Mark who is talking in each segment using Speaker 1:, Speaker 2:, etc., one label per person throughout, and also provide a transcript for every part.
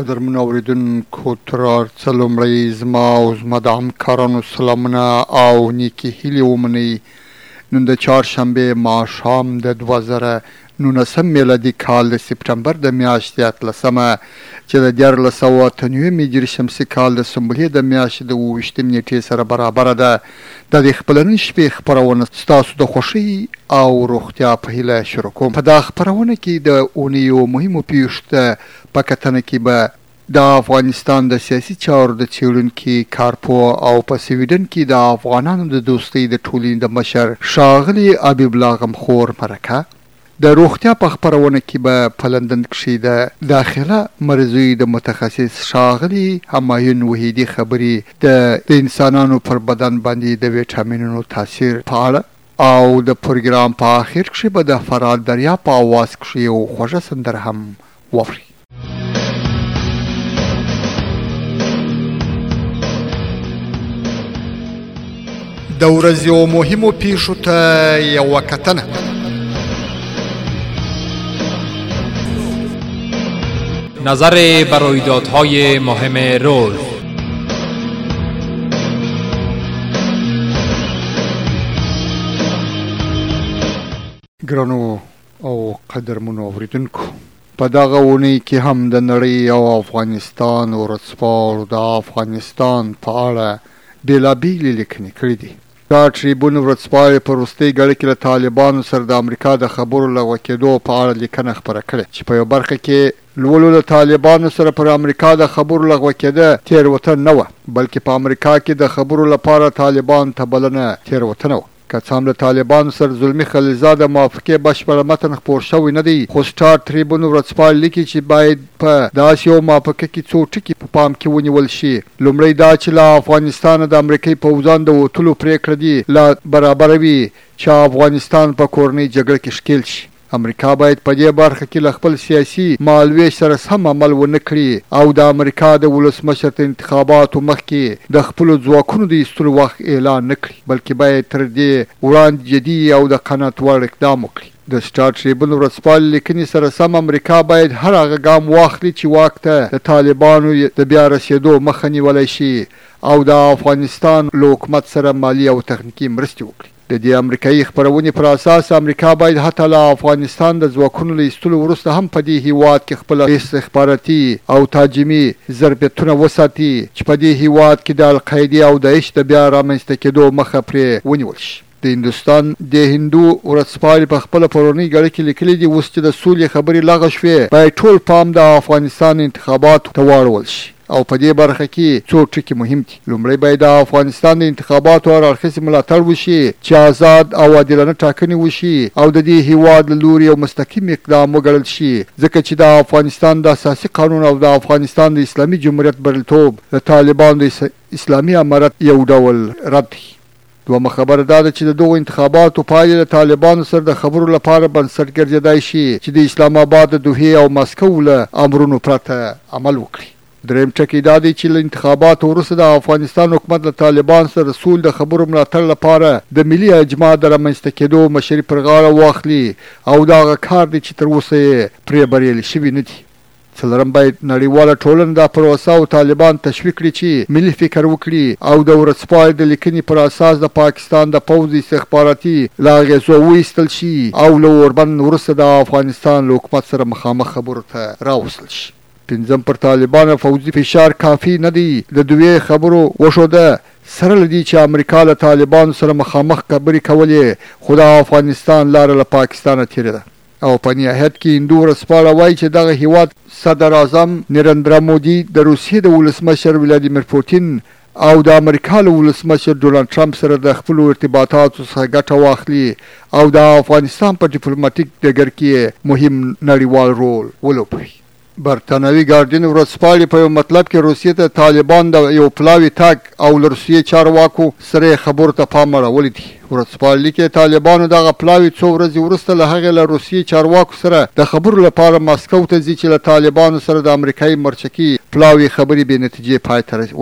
Speaker 1: قدرمن اوریدونکو تر څو لومړی زما او زما د همکارانو سلامونه او نیکې هیلې ومنئ. نن د چهارشنبې ماښام د 2019 میلادي کال د سپټمبر د میاشتې 18 چې د 1498 هجري شمسي کال د سنبلې د میاشتې د 28 نیټې سره برابره ده. د دې خپلنۍ شپې خپرونه ستاسو د خوښۍ او روغتیا په هیله شروع کوم. په دا خپرونه کې د اونیو مهمو پیښو په کتنه کې به د افغانستان د سیاسي چارو د څېړونکي کارپوه او په سویډن کې د افغانانو د دوستۍ د ټولنې د مشر ښاغلي حبیب الله غمخور مرکه، د روغتیا په خپرونه کې به په لندن کښې د داخله مرضیو د متخصص ښاغلي همایون وحیدي خبرې د انسانانو پر بدن باندې د ویټامینونو تاثیر په اړه او د پروګرام په آخر کښې به د فرات دریا په اواز کښې یو خوږه سندره هم واورئ. د ورځې مهمو پیښو ته یوه کتنه.
Speaker 2: نظر بر رویدادهای مهم روز.
Speaker 1: ګرانو او قدرمنو اوریدونکو، په دغه اونۍ کې هم د نړۍ او افغانستان ورځپاڼو د افغانستان په اړه بېلابېلې لیکنې کړي دي. دا ټریبون ورځپاڼې په وروستۍ ګړۍ کې له طالبانو سره د امریکا د خبرو لغوه کېدو په اړه لیکنه خپره کړې چې په یو برخه کې لولو له طالبانو سره پر امریکا د خبرو لغوه کېده تېروتنه نه وه، بلکې په امریکا کې د خبرو لپاره طالبان ته بلنه تېروتنه وه. که څه هم له طالبانو سره زلمي خلیلزاد د موافقې بشپړه متن خپور شوی نه دی، خو سټار ټریبون ورځپاڼه لیکي چې باید په داسې یو موافقه کې څو ټکي په پام کې ونیول شي. لومړی دا چې له افغانستانه د امریکایي پوځیانو د وتلو پرېکړه دي لا برابروي چې افغانستان په کورنۍ جګړه کې ښکېل شي. امریکا باید په دې برخه کې له خپل سیاسي مهالویش سره سم عمل ونه کړي او د امریکا د ولسمشر تر انتخاباتو مخکې د خپلو ځواکونو د ایستلو وخت اعلان نه کړي، بلکې باید تر دې وړاندې جدي او د قناعت وړ اقدام وکړي. د سټار ټریبون ورځپاڼې لیکنې سره سم امریکا باید هر هغه ګام واخلي چې واک ته د طالبانو د بیا رسېدو مخه نیولی شي او د افغانستان له حکومت سره مالي او تخنیکي مرستې وکړي. د دې امریکایي خپرونې پر اساس امریکا باید حتی له افغانستان د ځواکونو له ایستلو وروسته هم په دې هیواد کې خپل استخباراتي او تهاجمي ظرفیتونه وساتي چې په دې هیواد کې د القاعدې او داعش د بیا رامنځته کېدو مخه پرې ونیول شي. د هندوستان د هندو ورځپاڼې په خپله پرونۍ ګړۍ کې لیکلي دي اوس چې د سولې خبرې لغوه شوې باید ټول پام د افغانستان انتخاباتو ته واړول شي او په دې برخه کې څو ټکي مهم دي. لومړی باید د افغانستان د انتخاباتو هر اړخیز ملاتړ وشي چې آزاد او عادلانه ټاکنې وشي او د دې هیواد له لوري یو مستقیم اقدام وګڼل شي، ځکه چې د افغانستان د اساسي قانون او د افغانستان د اسلامي جمهوریت بریالیتوب د طالبانو د اسلامي امارت یو ډول رد دی. دومره خبره دا ده چې د دغو انتخاباتو پایلې له طالبانو سره د خبرو لپاره بنسټ ګرځېدای شي چې د اسلام آباد د دوحې او مسکو له امرونو پرته عمل وکړي. دریم ټکی دا دی چې له انتخاباتو وروسته د افغانستان حکومت له طالبان سره د سولې د خبرو ملاتړ لپاره د ملي اجماع د رامنځته کېدو مشري پر غاړه واخلي او دا هغه کار دی چې تر اوسه یې پرې بریالي شوي نه دي. څلورم باید نړیواله ټولنه دا پروسه او طالبان تشویق کړي چې ملي فکر وکړي او د ورځپاڼې د لیکنې پر اساس د پاکستان د پوځ استخباراتي له اغېزو وایستل شي او له اوربند وروسته د افغانستان له حکومت سره مخامخ خبرو ته راوستل شي. پنځم پر طالبانو فوځي فشار کافي نه دی. د دوی خبرو وښوده سره لدی چې امریکا له طالبانو سره مخامخ خبرې کولې، خو د افغانستان لاره له پاکستانه تېره ده. او په نهایت کې هندو ورځپاڼه وایي چې دغه هیواد صدر اعظم نریندرا مودي د روسیې د ولسمشر ولادیمیر پوتین او د امریکا له ولسمشر ډونالډ ټرمپ سره د خپلو ارتباطاتو څخه ګټه واخلي او د افغانستان په ډیپلوماټیک ډګر کې مهم نړیوال رول ولوبوي. برتانوي ګارډین ورځپاڼې په یو مطلب کې روسیې ته طالبان د یو پلاوي تګ او له روسیې چارواکو سره خبرو ته پام اړولی دی. ورځپاڼې لیکي طالبانو دغه پلاوي څو ورځې وروسته له هغې له روسیې چارواکو سره د خبرو لپاره مسکو ته ځي چې له طالبانو سره د امریکایي مرچکي پلاوي خبرې بې نتیجې پای ته ورسېد.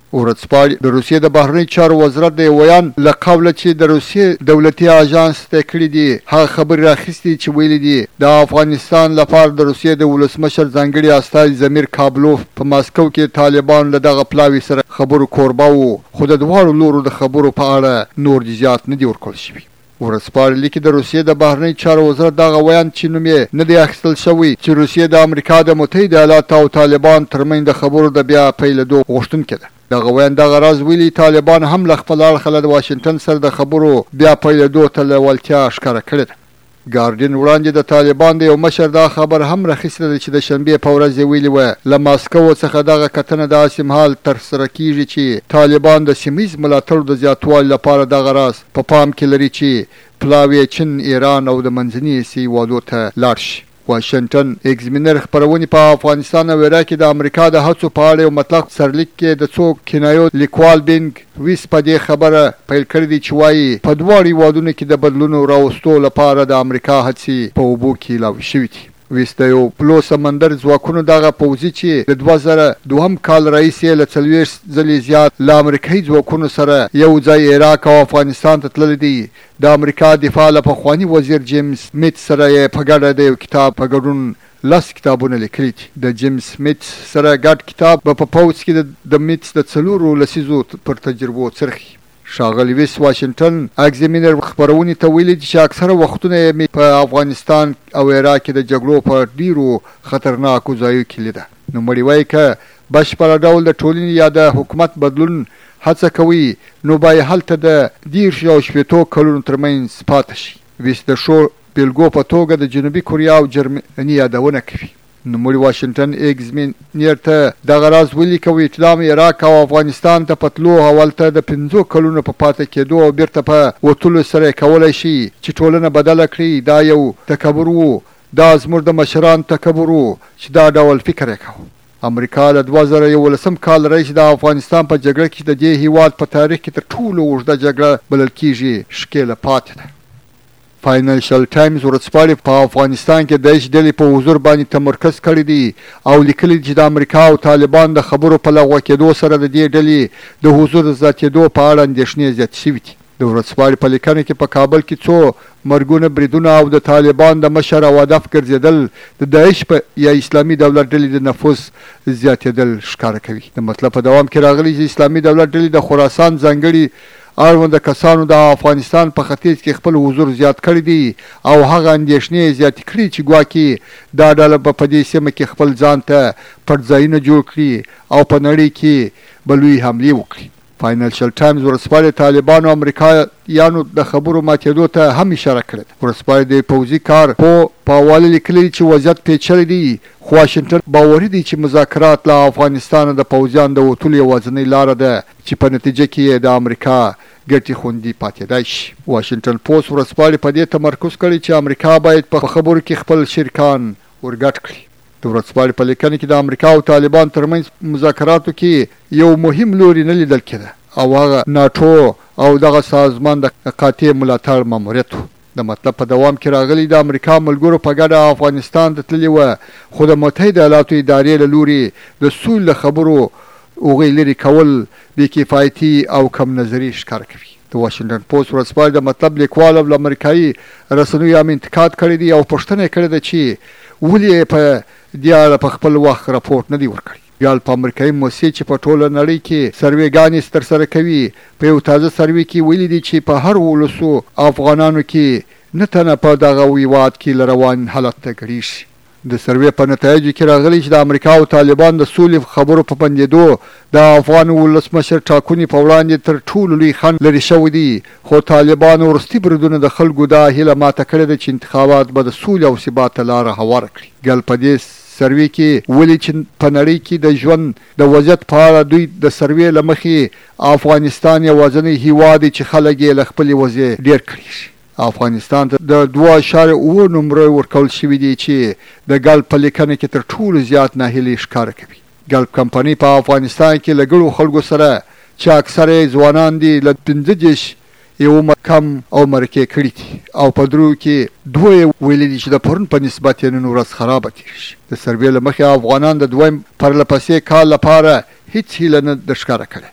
Speaker 1: ورځپاڼې د روسیې د بهرني چارو وزارت د ویان له قوله چې د روسیې دولتي اژانس ته کړي دي هغه خبرې راخیستي چې ویلي دي د افغانستان لپاره د روسیې د ولسمشر ځانګړي استازي زمیر کابلوف په ماسکو کې طالبان له دغه پلاوي سره خبرو کوربه وو خو د دواړو لورو د خبرو په اړه نور جزئیات نه دي ورکړل شوي. ورځپاڼې لیکي د روسیې د بهرني چارو وزارت دغه ویان چې نوم یې نه دی اخیستل شوی چې روسیې د امریکا د متحده ایالاتو او طالبان ترمنځ د خبرو د بیا پیلېدو غوښتونکې ده. دغه ویان دغه راز ویلي طالبان هم له خپل اړخه د واشنګټن سره د خبرو بیا پیلېدو ته لیوالتیا ښکاره کړې ده. ګارډین وړاندې د طالبان د یو مشر دا خبر هم راخیستې ده چې د شنبې په ورځ یې ویلي وه له ماسکو څخه دغه کتنه داسې مهال ترسره کیږي چې طالبان د سیمهییز ملاتړو د زیاتوالي لپاره دغه راز په پام کې لري چې پلاوی چین، ایران او د منځني اسیا هیوادو ته لاړ شي. واشنګټن ایگزمینر خپرونې په افغانستان او عراق کې د امریکا د هڅو په اړه یو مطلق سرلیک کې د څو کنایو لیکوال بینګ ویس په دې خبره پیل کړې دي چې وایي په دواړو هیوادونو کې د بدلونو راوستو لپاره د امریکا هڅې په اوبو کې لاوي شوي دي. ویس د یو پلو سمندر ځواکونو دغه پوځي چې د 2002 کال راهیسې له 40 ځلې زیات له امریکایي ځواکونو سره یو ځای عراق او افغانستان ته تللی دی. د امریکا دفاع له پخواني وزیر جیمز سمیت سره یې په ګډه د یو کتاب په ګډون 10 کتابونه لیکلي دي. د جیمز سمیت سره ګډ کتاب په پوځ کې د میتس د 4 لسیزو پر تجربو څرخي. ښاغلی ویس واشنګټن اګزمینر خپرونې ته ویلي چې اکثره وختونه یې په افغانستان او عراق کې د جګړو په ډیرو خطرناکو ځایو کې لیده. نوموړي وایي که بشپړه ډول د ټولنې یا د حکومت بدلون هڅه کوي نو باید هلته د 10 او 20 کلونو ترمنځ پاتې شي. ویس د ښو بیلګو په توګه د جنوبي کوریا او جرمني یادونه کوي. نوموړي واشنګټن ایگزمینر ته دغه راز ولیکوي چې د عراق او افغانستان ته په تلو او هلته د 5 کلونو په پاتې کېدو او بیرته په وتلو سره کولی شي چې ټولنه بدله کړي. دا یو تکبر و، دا زموږ د مشران تکبر و چې دا ډول فکر یې کوو. امریکا له 2011 کال راهیسې د افغانستان په جګړه کې د دې هیواد په تاریخ کې تر ټولو اوږده جګړه بلل کېږي ښکېله پاتې ده. فاینانشل ټایمز ورځپاڼې په افغانستان کې د ډلې په حضور باندې تمرکز کړی دی او لیکلي چې د امریکا او طالبان د خبرو په لغوه کېدو سره د دې ډلې د حضور د زیاتېدو په اړه اندېښنې زیاتې شوي دي. د ورځپاڼې په لیکنه کې په کابل کې څو مرګونه بریدونه او د طالبان د مشر او هدف ګرځېدل د داعش یا اسلامي دولت ډلې د نفوذ زیاتېدل ښکاره کوي. د مطلب په دوام کې راغلی چې اسلامي دولت ډلې د خراسان ځانګړي اړوند کسانو د افغانستان په ختیځ کې خپل حضور زیات کړی دی او هغه اندېښنې زیاتې کړي چې ګواکې دا ډله به په دې سیمه کې خپل ځان ته پټ ځایونه جوړ کړي او په نړۍ کې به لوی حملې وکړي. فاینانشل ټایمز ورځپاڼې طالبانو او امریکایانو د خبرو ماتېدو ته هم اشاره کړې ده. ورځپاڼې د پوځي کار په حواله لیکلي چې وضعیت پیچلی دی خو واشنګټن باوري دی چې مذاکرات له افغانستان د پوځیانو د وتلو یوازینۍ لاره ده چې په نتیجه کې د امریکا ګټې خوندي پاتېدای شي. واشنګټن پوسټ ورځپاڼې په دې تمرکز کړی چې امریکا باید په خبرو کې خپل شریکان ورګډ کړي. د ورځپاڼې په لیکنه کې د امریکا او طالبان ترمنځ مذاکراتو کې یو مهم لوری نه لیدل کېده او هغه ناټو او دغه سازمان د قاطع ملاتړ ماموریت و. د مطلب په دوام کې راغلی د امریکا ملګرو په ګډه افغانستان ته تللي وه خو د متحده ایالاتو ادارې له لوري د سولې له خبرو هغوی لرې کول بېکفایتي او کم نظري ښکاره کوي. د واشنګټن پوسټ ورځپاڼې د مطلب لیکوال او امریکایي رسنیو هم انتقاد کړی دی او پوښتنه یې کړې ده چې ولې په دې اړه په خپل وخت راپورټ نه دی ورکړی. بیا په امریکایي موسسې چې په ټوله نړۍ کې سروېګانې ترسره کوي په یو تازه سروې کې ویلي دي چې په هر 100 افغانانو کې نه تنه په دغه هیواد کې له روان حالت ته ګډېږي. د سروې په نتایجو کې راغلی چې د امریکا او طالبان د سولې خبرو په بندېدو د افغان ولسمشر ټاکنې په وړاندې تر ټولو لوی خنډ لرې شوی دی خو طالبانو وروستي بریدونه د خلکو دا هیله ماته کړې ده چې انتخابات به د سولې او ثبات ته لاره هواره کړي. ګل په دې سروې کې ولې چې په نړۍ کې د ژوند د وضعیت په اړه دوی د سروې له مخې افغانستان یوازینی هیواد دی چې خلک یې له خپلې وضعې ډېر کړي. افغانستان ته د 2.7 نمرې ورکول شوي دي چې د ګلف په لیکنه کې تر ټولو زیات ناهیلي ښکاره کوي. ګلف کمپنۍ په افغانستان کې له ګڼو خلکو سره چې اکثره ځوانان دي له 15 یو کم او مرکې کړي دي او په درو کې 2 ویلي دي چې د پرون په نسبت یې نن ورځ خرابه تېره شي. د سروې له مخې افغانان د دویم پرله پسې کال لپاره هیڅ هیله نه ده ښکاره کړې.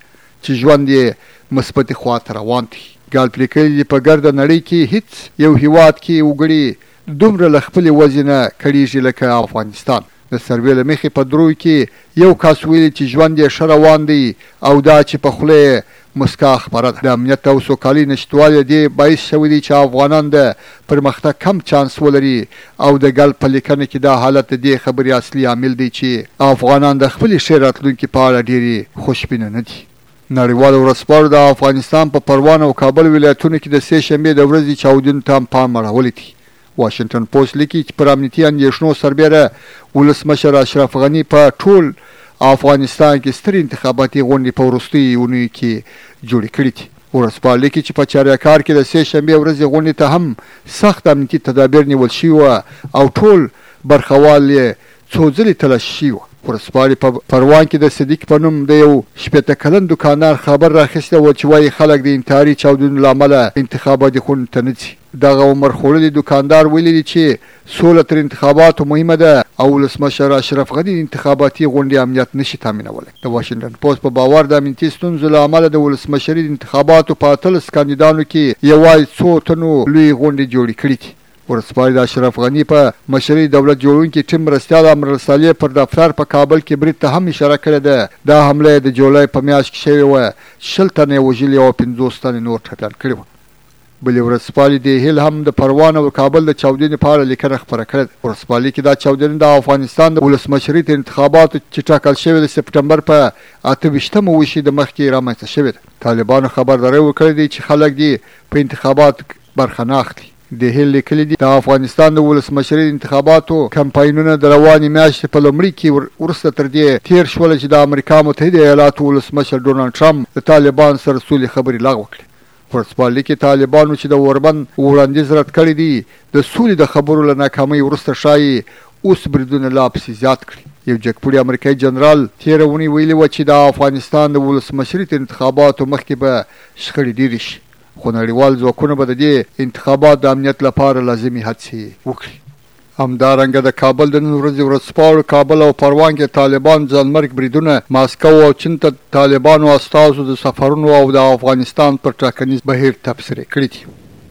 Speaker 1: چې ژوند یې مثبتې خواته روان دی. ګال پرې کړي دي په ګرده نړۍ کې هیڅ یو هیواد کې وګړي دومره له خپلې وضع نه کړېږي لکه افغانستان. د سروې له مخې په دروي کې یو کس ویلي چې ژوند یې ښه روان دی او دا چې په خوله یې مسکا خبره ده. د امنیت او سوکالۍ نشتوالی دې باعث شوی دی چې افغانان د پرمختګ کم چانس ولري او د ګل په لیکنه کې دا حالت د دې خبرې اصلي عامل دی چې افغانان د خپلې ښې راتلونکي په اړه ډېرې خوشبینه نه دي. نړیوالو ورځپاڼو د افغانستان په پروان او کابل ولایتونو کې د سې شنبې د ورځې چاودنو ته هم پام اړولی دی. واشنګټن پوسټ لیکي چې پر امنیتي اندېښنو سربیره ولسمشر اشرف غني په ټول افغانستان کې سترې انتخاباتي غونډې په وروستیو اونیو کې جوړې کړې دي. ورځپاڼه لیکي چې په چاریکار کې د سې شنبې ورځې غونډې ته هم سخت امنیتي تدابیر نیول شوي وه او ټول برخوال یې څو ځلې تلاشي شوي وه. ورځپاڼې په پروان کې د صدیق په نوم د یو 80 کلن دوکاندار خبر راخیستی و چې وایي خلک د انتحاري چاودنو له امله انتخاباتي غونډو ته نه ځي. دغه عمر خوړلي دوکاندار ویلي دي چې سوله تر انتخاباتو مهمه ده او ولسمشر اشرف غني د انتخاباتي غونډې امنیت نشي تامینولی. د واشنګټن پوسټ په باور د امنیتي ستونزو له امله د ولسمشري د انتخاباتو په 18 کاندیدانو کې یوازې څو تنو لوی غونډې جوړې کړې دي. ورځپاڼې د اشرف غني په مشرۍ دولت جوړونکي ټیم مرستیال امرالصالح پر دفتر په کابل کې برید ته هم اشاره کړې ده. دا حمله د جولای په میاشت کې شوې وه. 60 تنه یې وژلي او 50 تنه نور ټپیان کړي وه. بلې ورځپاڼې د هیل هم د پروان او کابل د چاودنې په اړه لیکنه خپره کړې ده. ورځپاڼې کې دا چاودنې د افغانستان د ولسمشرۍ تر انتخاباتو چې ټاکل شوې د سپټمبر په 28مه وشي د مخکې رامنځته شوې ده. طالبانو خبرداری ورکړې دی چې خلک دې په انتخاباتو برخه نه اخلي. د هیل لیکلي دي د افغانستان د ولسمشرۍ د انتخاباتو کمپاینونه د روانې میاشتې په لومړي کې وروسته تر دې تیر شول چې د امریکا متحده ایالاتو ولسمشر ډونالډ ټرمپ د طالبان سره سولې خبرې لغوه کړې. ورځپاڼې کې طالبانو چې د اوربند وړاندیز رد کړی دی د سولې د خبرو له ناکامۍ وروسته ښایي اوس بریدونه لا پسې زیات کړي. یو جګپوړي امریکایي جنرال تېره اونۍ ویلي وه چې د افغانستان د ولسمشرۍ تر انتخاباتو مخکې به شخړې ډېرې شي خو نړیوال ځواکونه به د دې انتخابات د امنیت لپاره لازمي هڅې وکړي. همدارنګه د کابل د نن ورځې ورځپاڼو کابل او پروان کې طالبان ځانمرګ بریدونه ماسکو او چین ته طالبانو استازو د سفرونو او د افغانستان پر ټاکنیز بهیر تبصرې کړي دي.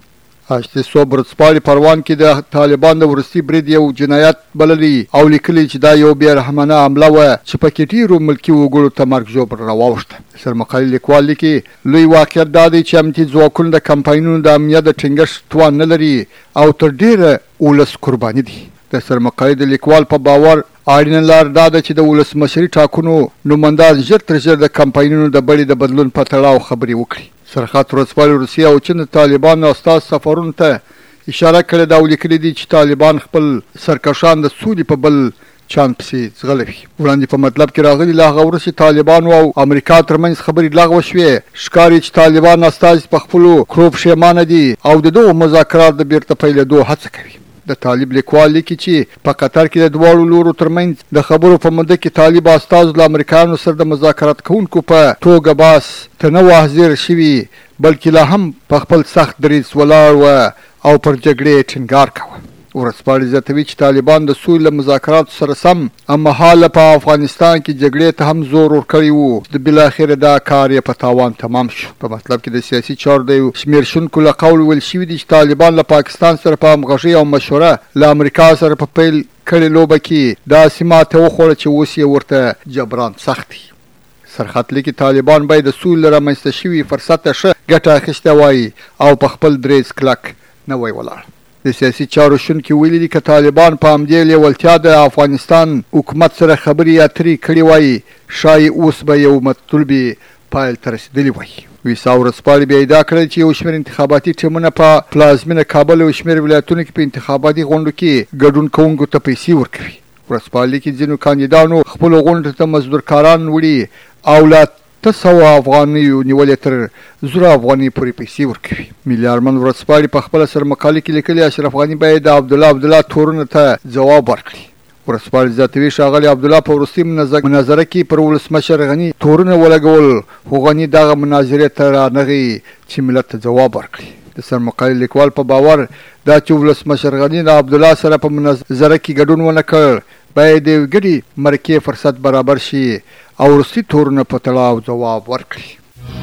Speaker 1: اشتي صوب ورځپاڼې پروان کې د طالبان د وروستي برید یو جنایت بللی او لیکلي چې دا یو بې رحمانه حمله وه چې پکې ډېرو ملکي وګړو ته مرګ ژوبل راواوښته. سرمقالي لیکوال لیکي لوی واقعیت دا دی چې امنیتي ځواکونه د کمپاینونو د امنیت د ټینګښت توان نه لري او تر ډېره ولس قرباني دي. د سرمقالي د لیکوال په باور اړینه لار دا ده چې د ولسمشري ټاکنو نوماندان ژر تر ژره د کمپاینونو د بڼې د بدلون په تړاو خبرې وکړي. سرحد ورځپاڼې روسیه او چین د طالبانو استاز سفرونو ته اشاره کړې ده او لیکلي دي چې طالبان خپل سرکشان د سولې په بل چاند پسې ځغلوي. وړاندې په مطلب کې راغلي له هغه وروسته طالبانو او امریکا ترمنځ خبرې لغوه شوې. ښکاري چې طالبان استازي په خپلو کړو پښیمانه دي او د دغو مذاکراتو د بیرته پیلېدو هڅه کوي. د طالب لیکوال لیکي چې په قطر کې د دواړو لورو ترمنځ د خبرو په موده کې طالب استازو له امریکایانو سره د مذاکرات کوونکو په توګه باس ته نه وه حاضر شوي بلکې لا هم په خپل سخت دریځ ولاړ وه او پر جګړې ټینګار کوه. ورځپاڼې زیاتوي چې طالبان د سولې له مذاکراتو سره سم هممهاله په افغانستان کې جګړې ته هم زور ورکړی و. د بالاخره دا کار یې په تاوان تمام شو. په مطلب کې د سیاسي چارو د یو شمېر شونکو له قول ویل شوي دي چې طالبان له پاکستان سره په همغږۍ او مشوره له امریکا سره په پیل کړې لوبه کې داسې ماته وخوړه چې اوس یې ورته جبران سخت دی. سرحد لیکي طالبان باید د سولې له رامنځته شوي فرصت ته ښه ګټه اخیستې وای او په خپل دریځ کلک نه وای ولاړ. د سیاسي چارو شونکي ویلي دي که طالبان په همدې لیوالتیا د افغانستان حکومت سره خبرې اترې کړې وای ښایي اوس به یو مطلوبې پایل ته رسېدلي وای. ویسا ورځپاڼې بیا ادعا کړې چې یو شمېر انتخاباتي ټیمونه په پلازمینه کابل او شمېر ولایتونو کې په انتخاباتي غونډو کې ګډون کوونکو ته پیسې ورکوي. ورځپاڼې کې ځینو کاندیدانو خپلو غونډو ته مزدورکاران وړي او لا 100 افغانیو نیولې تر 1000 افغانۍ پورې پیسې ورکوي. ملي ارمن ورځپاڼې په خپله سرمقالي کې لیکلي اشرف غني باید د عبدالله تورونه ته ځواب ورکړي. ورځپاڼې زیاتوي ښاغلي عبدالله په وروستۍ مناظره کې پر ولسمشر غني تورونه ولګول خو غني دغه مناظرې ته رانغی چې ملت ته ځواب ورکړي. د سرمقالي لیکوال په باور دا چې ولسمشر غني د عبدالله سره په مناظره کې ګډون ونه کړ باید د ګډې مرکې فرصت برابر شي او وروستي تورونه په تړاو ځواب ورکړي.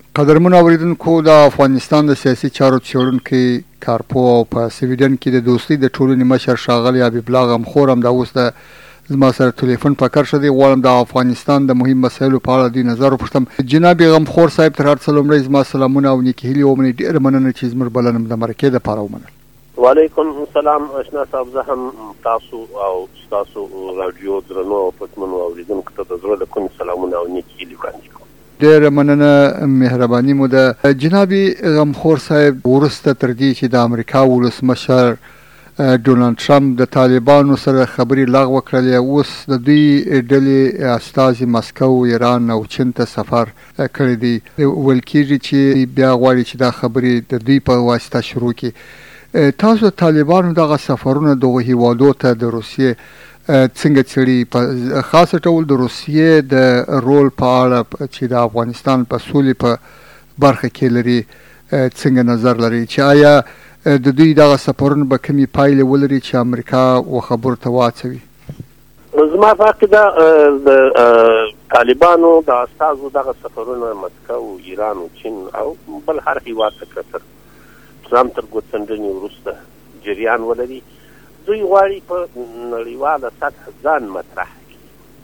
Speaker 1: قدرمن اوریدونکو د افغانستان د سیاسي چارو څېړونکی کارپوه او په سویډن کې د دوستۍ د ټولنې مشر ښاغلی حبیب الله غمخور هم دا اوس د زما سره ټلیفون په کار شدی. غواړم د افغانستان د مهم مسایلو په اړه د نظر وپوښتم. جناب غمخور صاحب تر هر څه لومړی زما سلامونه او نیکې هیلې ومنئ. ډېره مننه چې زموږ بلنه د مرکې دپاره ومنل.
Speaker 3: وعلیکم السلام اشنا صاحب. زه هم تاسو او ستاسو راډیو درنو او پتمنو اوریدونکو ته د زړه له کومې سلامونه او نیکې هیلې وړاندې کوم.
Speaker 1: ډېره مننه، مهرباني مو ده. جناب غمخور صاحب، وروسته تر دې چې د امریکا ولسمشر ډونالډ ټرمپ د طالبانو سره خبرې لغوه کړلې، اوس د دوی ډلې استازي مسکو، ایران او چین ته سفر کړی دی. ویل کېږي چې بیا غواړي چې دا خبرې د دوی په واسطه شروع کړي. تاسو د طالبانو دغه سفرونه دغو هیوادو ته د روسیې څنګه څېړي؟ په خاصه ډول د روسیې د رول په اړه چې د افغانستان په سولې په برخه کې لري څنګه نظر لري؟ چې آیا د دوی دغه سفرونه به کومې پایلې ولري چې امریکا و خبرو ته واچوي؟
Speaker 3: زما په عقیده د طالبانو د استازو دغه سفرونه مسکو، ایران او چین او بل هر هیواد ته تر ټرمپ تر ګوتڅنډنې وروسته جریان ولري. دوی غواړي په نړیواله سطح ځان مطرح کړي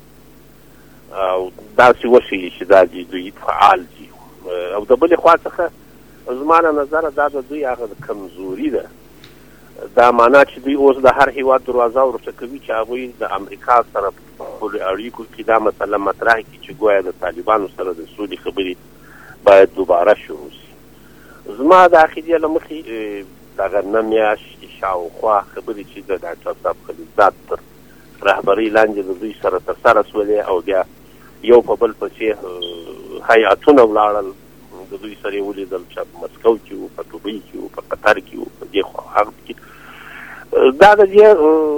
Speaker 3: او داسې وښیي چې دا دوی فعال دي. او د بلې خوا څخه زما له نظره دا د دوی هغه کمزوري ده. دا معنا چې دوی اوس د هر هیواد دروازه ورته کوي چې هغوی د امریکا سره په خپلو اړیکو کې دا مسله مطرح کړي چې ګویا د طالبانو سره د سولې خبرې باید دوباره شروع شي. زما د عقیدې له مخې دغه نه میاشتې شاوخوا خبرې چې د ډاکټر صاحب خلیلزاد تر رهبرۍ لاندې د دوی سره ترسره شولې او بیا یو په بل پسې هیئتونه ولاړل، د دوی سره یې ولیدل چې په مسکو کې وو، په دوبۍ کې وو، په قطر کې وو، په دې خوا هغه کې. دا د دې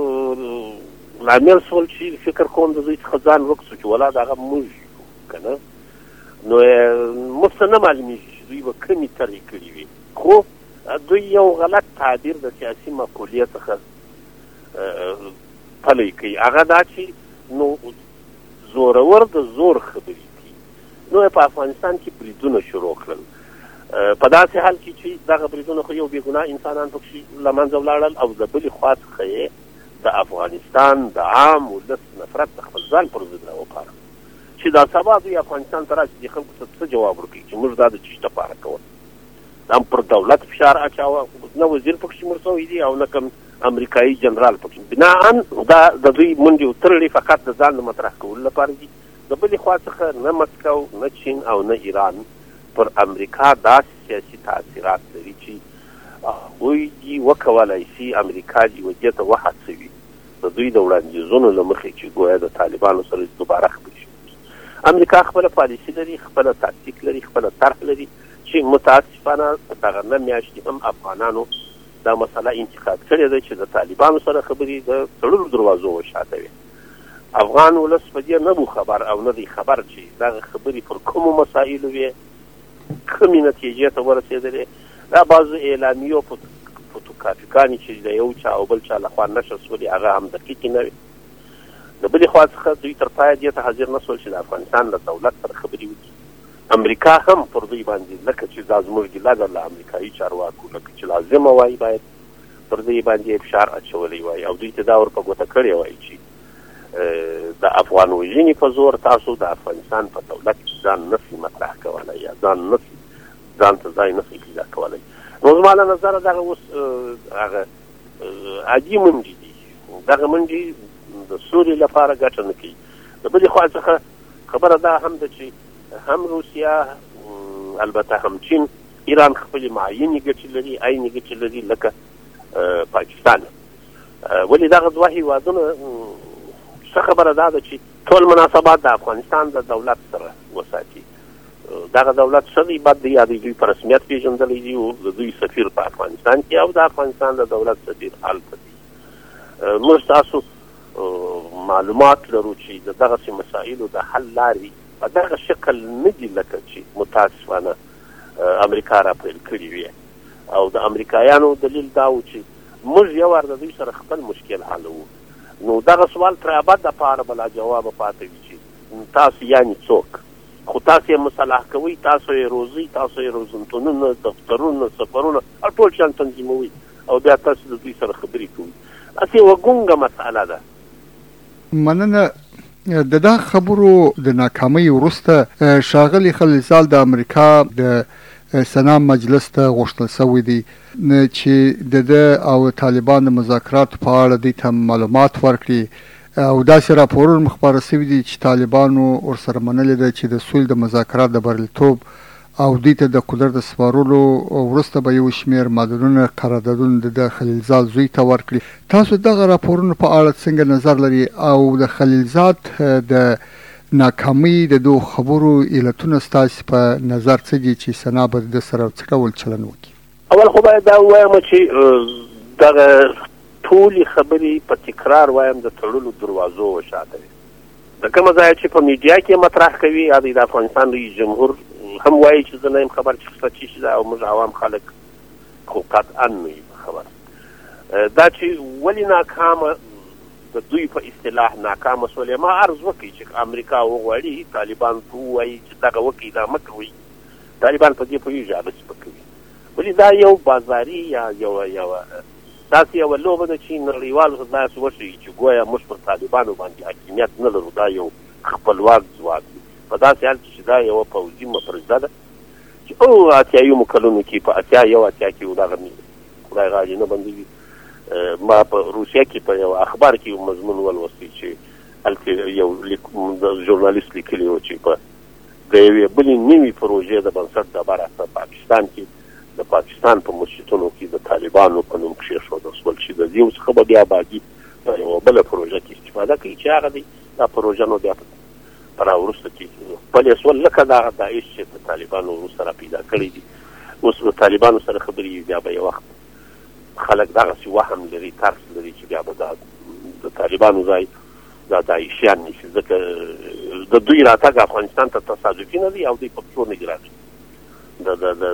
Speaker 3: لامل شول چې فکر کوم د دوی څخه ځان وکړو چې ولا دغه موږ یو که نه، نو موږ ته نه معلومېږي چې دوی به کومې طرحې کړي وي. خو دوی یو غلط تعبیر د سیاسي مقولې څخه پلی کوي، هغه دا چې نو زورور د زور خبرې کوي. نو په افغانستان کې بریدونه شروع کړل، په داسې حال کې چې دغه بریدونه خو یو بېګناه انسانان پکې له منځه ولاړل او د بلې خوا څخه یې د افغانستان د عام ولس نفرت د خپل ځان پر ضد راوپاره چې دا سبا دوی افغانستان ته راشي دې خلکو ته څه جواب ورکوي چې موږ دا د چشت لپاره کول. هم پر دولت فشار اچاوه، نه وزیر پکې مړ شوی دی او نه کوم امریکایي جنرال پکې. بناءً دا د دوی منډې وتړلې فقط د ځان د مطرح کولو لپاره دي. د بلې خوا څخه نه مسکو، نه چین او نه ایران پر امریکا داسې سیاسي تاثیرات لري چې هغوی دې وکولی شي امریکا دې ودې ته وهڅوي د دوی د وړاندیزونو له مخې چې ګویا د طالبانو سره دوباره خبرې شي. امریکا خپله پالیسي لري، خپله تاکتیک لري، خپله طرح لري چې متاسفانه دغه نه میاشتې هم افغانانو دا مسله انتقاد کړې ده چې د طالبانو سره خبرې د تړلو دروازو وشاتوي. افغان ولس په دې نه بو خبر او نه دی خبر چې دغه خبرې پر کومو مسایلو وې، کومې نتیجې ته ورسېدلې. دا بعضو اعلامیو فوتوکاپیګانې چې د یو چا او بل چا لخوا نشر شولې هغه هم دقیقې نه وې. د بلې خوا څخه دوی تر پایه دې ته حاضر نه شول چې د افغانستان له دولت سره خبرې وکړي. امریکا هم پر دوی باندې لکه چې دا زموږ ګیله ده له امریکایي چارواکو، لکه چې لازمه وایي باید پر دوی باندې فشار اچولی وای او دوی ته دا ور په ګوته کړې وای چې د افغان وژنې په زور تاسو د افغانستان په دولت کې ځان نسي مطرح کولی یا ځان ته ځای نسي پیدا کولی. نو زما له نظره دغه اوس هغه عادي منډې دي. دغه منډې د سولې لپاره ګټه نه کوي. د بلې خوا څخه خبره دا هم ده چې هم روسیا، البته هم چین، ایران خپلې معینې ګټې لري، عینې ګټې لري لکه پاکستان. ولې دغه دوه هیوادونه څه خبره دا ده چې ټول مناسبات د افغانستان د دولت سره وساتي. دغه دولت څه دی بد دی یا دوی په رسمیت پېژندلی دي او د دوی سفیر په افغانستان کې او د افغانستان د دولت سفیر هلته دی. موږ تاسو معلومات لرو چې د دغسې مسایلو د حل لارې په دغه شکل نه دي لکه چې متاسفانه امریکا را پیل کړي وي. او د امریکایانو دلیل دا و چې موږ یو وار د دوی سره خپل مشکل حلوو. نو دغه سوال تر ابد دپاره به لا جوابه پاتې وي چې تاسو یعنې څوک خو تاسو یې مسلح کوئ، تاسو یې روزئ، تاسو یې روزنتونونه، دفترونه، سفرونه هر ټول شیان تنظیموئ او بیا تاسو د دوی سره خبرې کوئ. هسې یوه ګونګه مسأله ده.
Speaker 1: مننه. د دا خبرو د ناکامۍ وروسته ښاغلي خلیلزاد د امریکا د سنا مجلس ته غوښتل شوی دی چې د ده او طالبان د مذاکراتو په اړه دوی ته معلومات ورکړي او داسې راپورونه مخباره شوي دي چې طالبانو ورسره منلې ده چې د سولې د مذاکرات د بریالیتوب او دوی ته د قدرت د سپارلو وروسته به یو شمېر معدنونه قراردادونه د خلیلزاد زوی ته ورکړي. تاسو دغه راپورونو په اړه څنګه نظر لري او د خلیلزاد د ناکامۍ د دوه خبرو علتونه ستاسو په نظر څه دي چې سنا به د سره څه ډول چلند وکړي؟
Speaker 3: اول خو باید دا ووایم چې دغه ټولې خبرې په تکرار وایم د تړلو دروازو وشاته وي. د کومه ځایه چې په میډیا کې مطرح کوي یا د افغانستان رئیس جمهور هم وایي چې زه نه یم خبر چې څه چی ده او موږ عوام خلک خو قطعا نه یو خبر. دا چې ولې ناکامه د دوی په اصطلاح ناکامه سولې، ما عرض وکړي چې امریکا وغواړي طالبان ته ووایي چې دغه وکړي دا مه کوئ، طالبان په دې پوهېږي هغه څه به کوي. ولې دا یو بازاري یا یوه داسې یوه لوبه ده چې نړیوالو ته داسې وښیي چې ګویا موږ پر طالبانو باندې حاکمیت نه لرو، دا یو خپلواک ځواک دی. په داسې حال کې چې دا یوه پوځي مفرزه ده چې اتیایمو کلونو کې په اتیا کې دغه خدای غالي نه بندوي. ما په روسیه کې په یو اخبار کې یو مضمون ولوستی چې هلته یو ژورنالیست لیکلی و چې په د یوې بلې نوې پروژې د بنسټ ډبره په پاکستان کې د پاکستان په مسجدونو کې د طالبانو په نوم کېښودل شول چې د دې څخه به بیا باقي په یوه بله پروژه کې استفاده کوي چې هغه دی دا پروژه نو بیا په راوروسته کې پلې شول لکه دغه داعش چې د طالبانو وروسته را پیدا کړي دي. اوس د طالبانو سره خبرې بیا به یو وخت خلک دغسې وهم لري، ترس لري چې بیا به د طالبانو ځای دا داعشیان نیسي، ځکه د دوی راتګ افغانستان ته تصادفي نه دی او دوی په پښو نه دي راغلي. د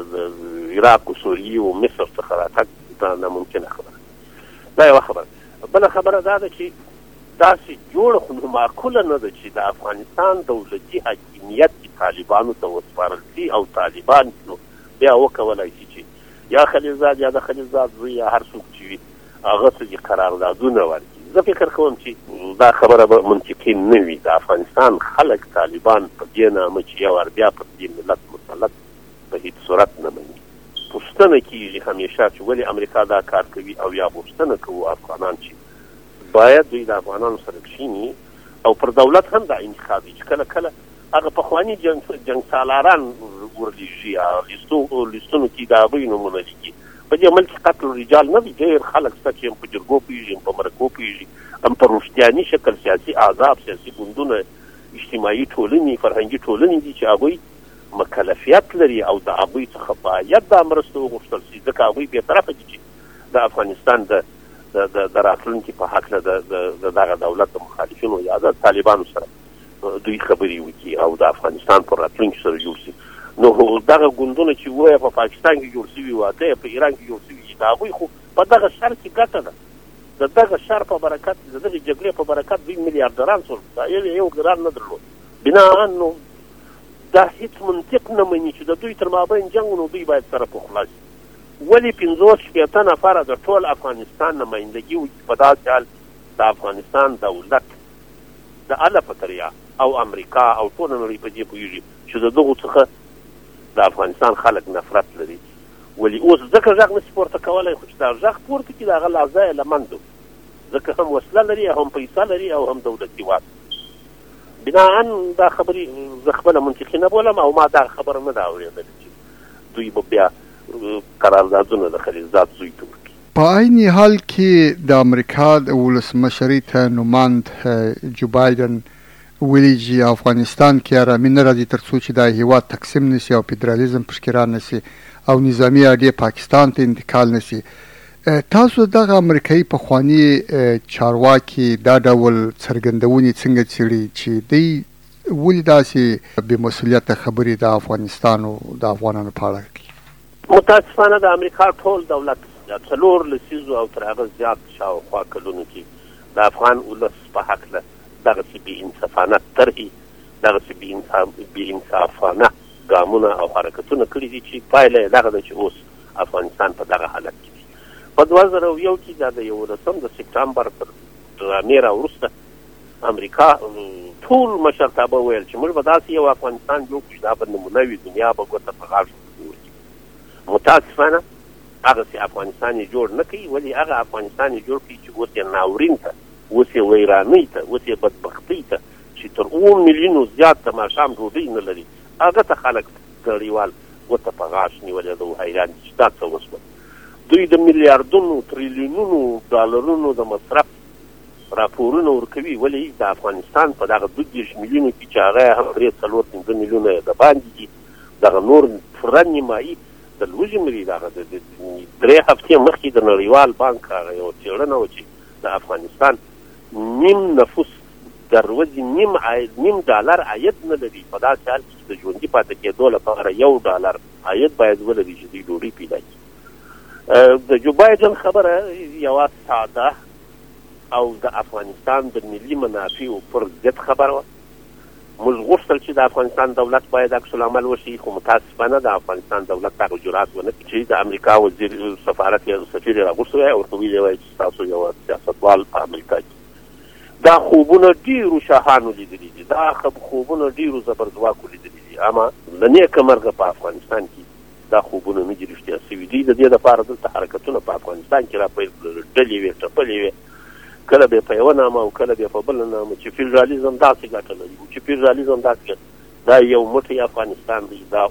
Speaker 3: عراق و سوریې و مصر څخه راتګ دا ناممکنه خبره. دا یوه خبره. بله خبره دا ده چې داسې جوړه خو نو معقوله نه ده چې د افغانستان دولتي حاکمیت طالبانو ته وسپارل شي او طالبان نو بیا وکولی شي چې یا خلیلزاد یا د خلیلزاد زوی یا هر څوک چې وي هغه څه قراردادونه ورکړي. زه فکر کوم چې دا خبره به منطقي نه وي. د افغانستان خلک طالبان په دې نامه چې یو وار بیا په دې ملت مسلط په هیڅ صورت نه مني. پوښتنه کېږي همیشه چې ولې امریکا دا کار کوي او یا پوښتنه کوو افغانان چې باید دوی د افغانانو سره کښیني او پر دولت هم دا انتخاب وي چې کله کله هغه پخواني جنګ سالاران ورلیږي یا لیستونو کې د هغوی نومونه لیکي. په دې ملک قتل رجال نه دي، ډېر خلک شته چې هم په جرګو پوهېږي، هم په مرکو پوهېږي، هم په رښتیاني شکل سیاسي احزاب، سیاسي ګوندونه، اجتماعي ټولنې، فرهنګي ټولنې دي چې هغوی مکلفیت لري او د هغوی څخه باید دا مرسته وغوښتل شي، ځکه هغوی بېطرفه دي چې د افغانستان د راتلونکي په هکله د دغه دولت د مخالفینو یا د طالبانو سره دوی خبرې وکړي او د افغانستان پر راتلونکي سره جوړ شي. نو دغه ګوندونه چې وایي په پاکستان کې جوړ شوي وو، اته په ایران کې جوړ شوي دي، د هغوی خو په دغه شر کې ګټه ده. د دغه شر په برکت، د دغې جګړې په برکت دوی میلیاردران شول، یو ګران نه درلود. بناء نو دا هیڅ منطق نه مني چې د دوی تر مابین جنګ نو دوی باید سره پخلا شي. ولې 50-60 نفره د ټول افغانستان نمایندګي وکړي؟ په داسې حال د افغانستان دولت د الفطریا او امریکا او ټول نړۍ په دې پوهېږي چې د دغو څخه د افغانستان خلک نفرت لري. ولې اوس ځکه غږ نشي پورته کولی، خو چې دا غږ پورته کړي د هغه له ځایه له منځه، ځکه هم وسله لري، هم پیسه لري او هم دولتي واک. بناء دا خبرې زه خپله منطقي نه بولم او ما دا خبره نه ده اورېدلې چې دوی به بیا قراردادونه د خلیلزاد زوی ته ورکړي.
Speaker 1: په عین حال کې د امریکا د ولسمشرۍ ته نوماند جو بایدن ویلي چې افغانستان کې ارامي نه راځي تر څو چې دا هېواد تقسیم نشي او فدرالیزم پکې رانشي او نظامي اډې پاکستان ته انتقال نشي. تاسو دغه امریکایي پخواني چارواکي دا ډول څرګندونې څنګه څېړي چې دوی ولې داسې بې مسؤلیته خبرې د افغانستان او د افغانانو په اړه کوي؟
Speaker 3: متاسفانه د امریکا ټول دولت 4 لسیزو او تر هغه زیات شاوخوا کلونو کې د افغان ولس په هکله دغسې بې انصافانه طرحې دغسې بې انصافانه ګامونه او حرکتونه کړي دي چې پایله یې دغه ده چې اوس افغانستان په دغه حالت کې دي. په 2001 کې دا د 11 د سپټمبر تر ډرامې راوروسته امریکا ټول مشرتابه ویل چې موږ به داسې یو افغانستان جوړ کړو چې دا به نمونه وي، دنیا به ګوته په غاښ ونیسي. متاسفانه هغسې افغانستان یې جوړ نه کوي. ولې هغه افغانستان یې جوړ کوي چې اوس یې ناورین ته، اوس یې ویرانۍ ته، اوس یې بدبختۍ ته، چې تر 7 میلیونو زیات د ماښام ډوډۍ نه لري، هغه ته خلک نړیوال ګوته په غاښ نیولې ده او حیران دي چې دا څه وشول. دوی د میلیاردونو تریلیونونو ډالرونو د مصرف راپورونه ورکوي. ولې د افغانستان په دغه 22 میلیونو کې چې هغه هم 3-4 میلیونه د باندې دي، دغه نور پوره نیمایي د لوږې مري. دغه 3 هفتې مخکې د نړیوال بانک هغه یو څېړنه وه چې د افغانستان نیم نفوس در ورځې نیم ډالر عاید نه لري. په داسې حال کې چې د ژوندي پاتې کېدو لپاره $1 عاید باید ولري چې دوی ډوډۍ پیدا کړي. د جو بایدن خبره یوه ساده او د افغانستان د ملي منافعو پر ضد خبره وه. موږ غوښتل چې د افغانستان دولت باید عکس العمل وشي، خو متاسفانه د افغانستان دولت هغه جرأت ونه کړي چې د امریکا وزیر سفارت سفیر یې راغوښتی او ورته ویلي وایي چې تاسو یو سیاستوال په امریکا کې. دا خوبونه ډیرو شاهانو لیدلي دي، دا خوبونه ډیرو زبرځواکو لیدلي دي، اما له نیکه مرغه په افغانستان کې دا خوبونه نه دي رښتیا سوي. دوی د دې دپاره دلته حرکتونه په افغانستان کې راپیل کړل، ډلې وې ټپلې وې، کله به په یوه نامه او کله به په بله نامه چې فیډرالیزم داسې ګټه لري، چې فیډرالیزم داسې دا یو موټی افغانستان دی. دا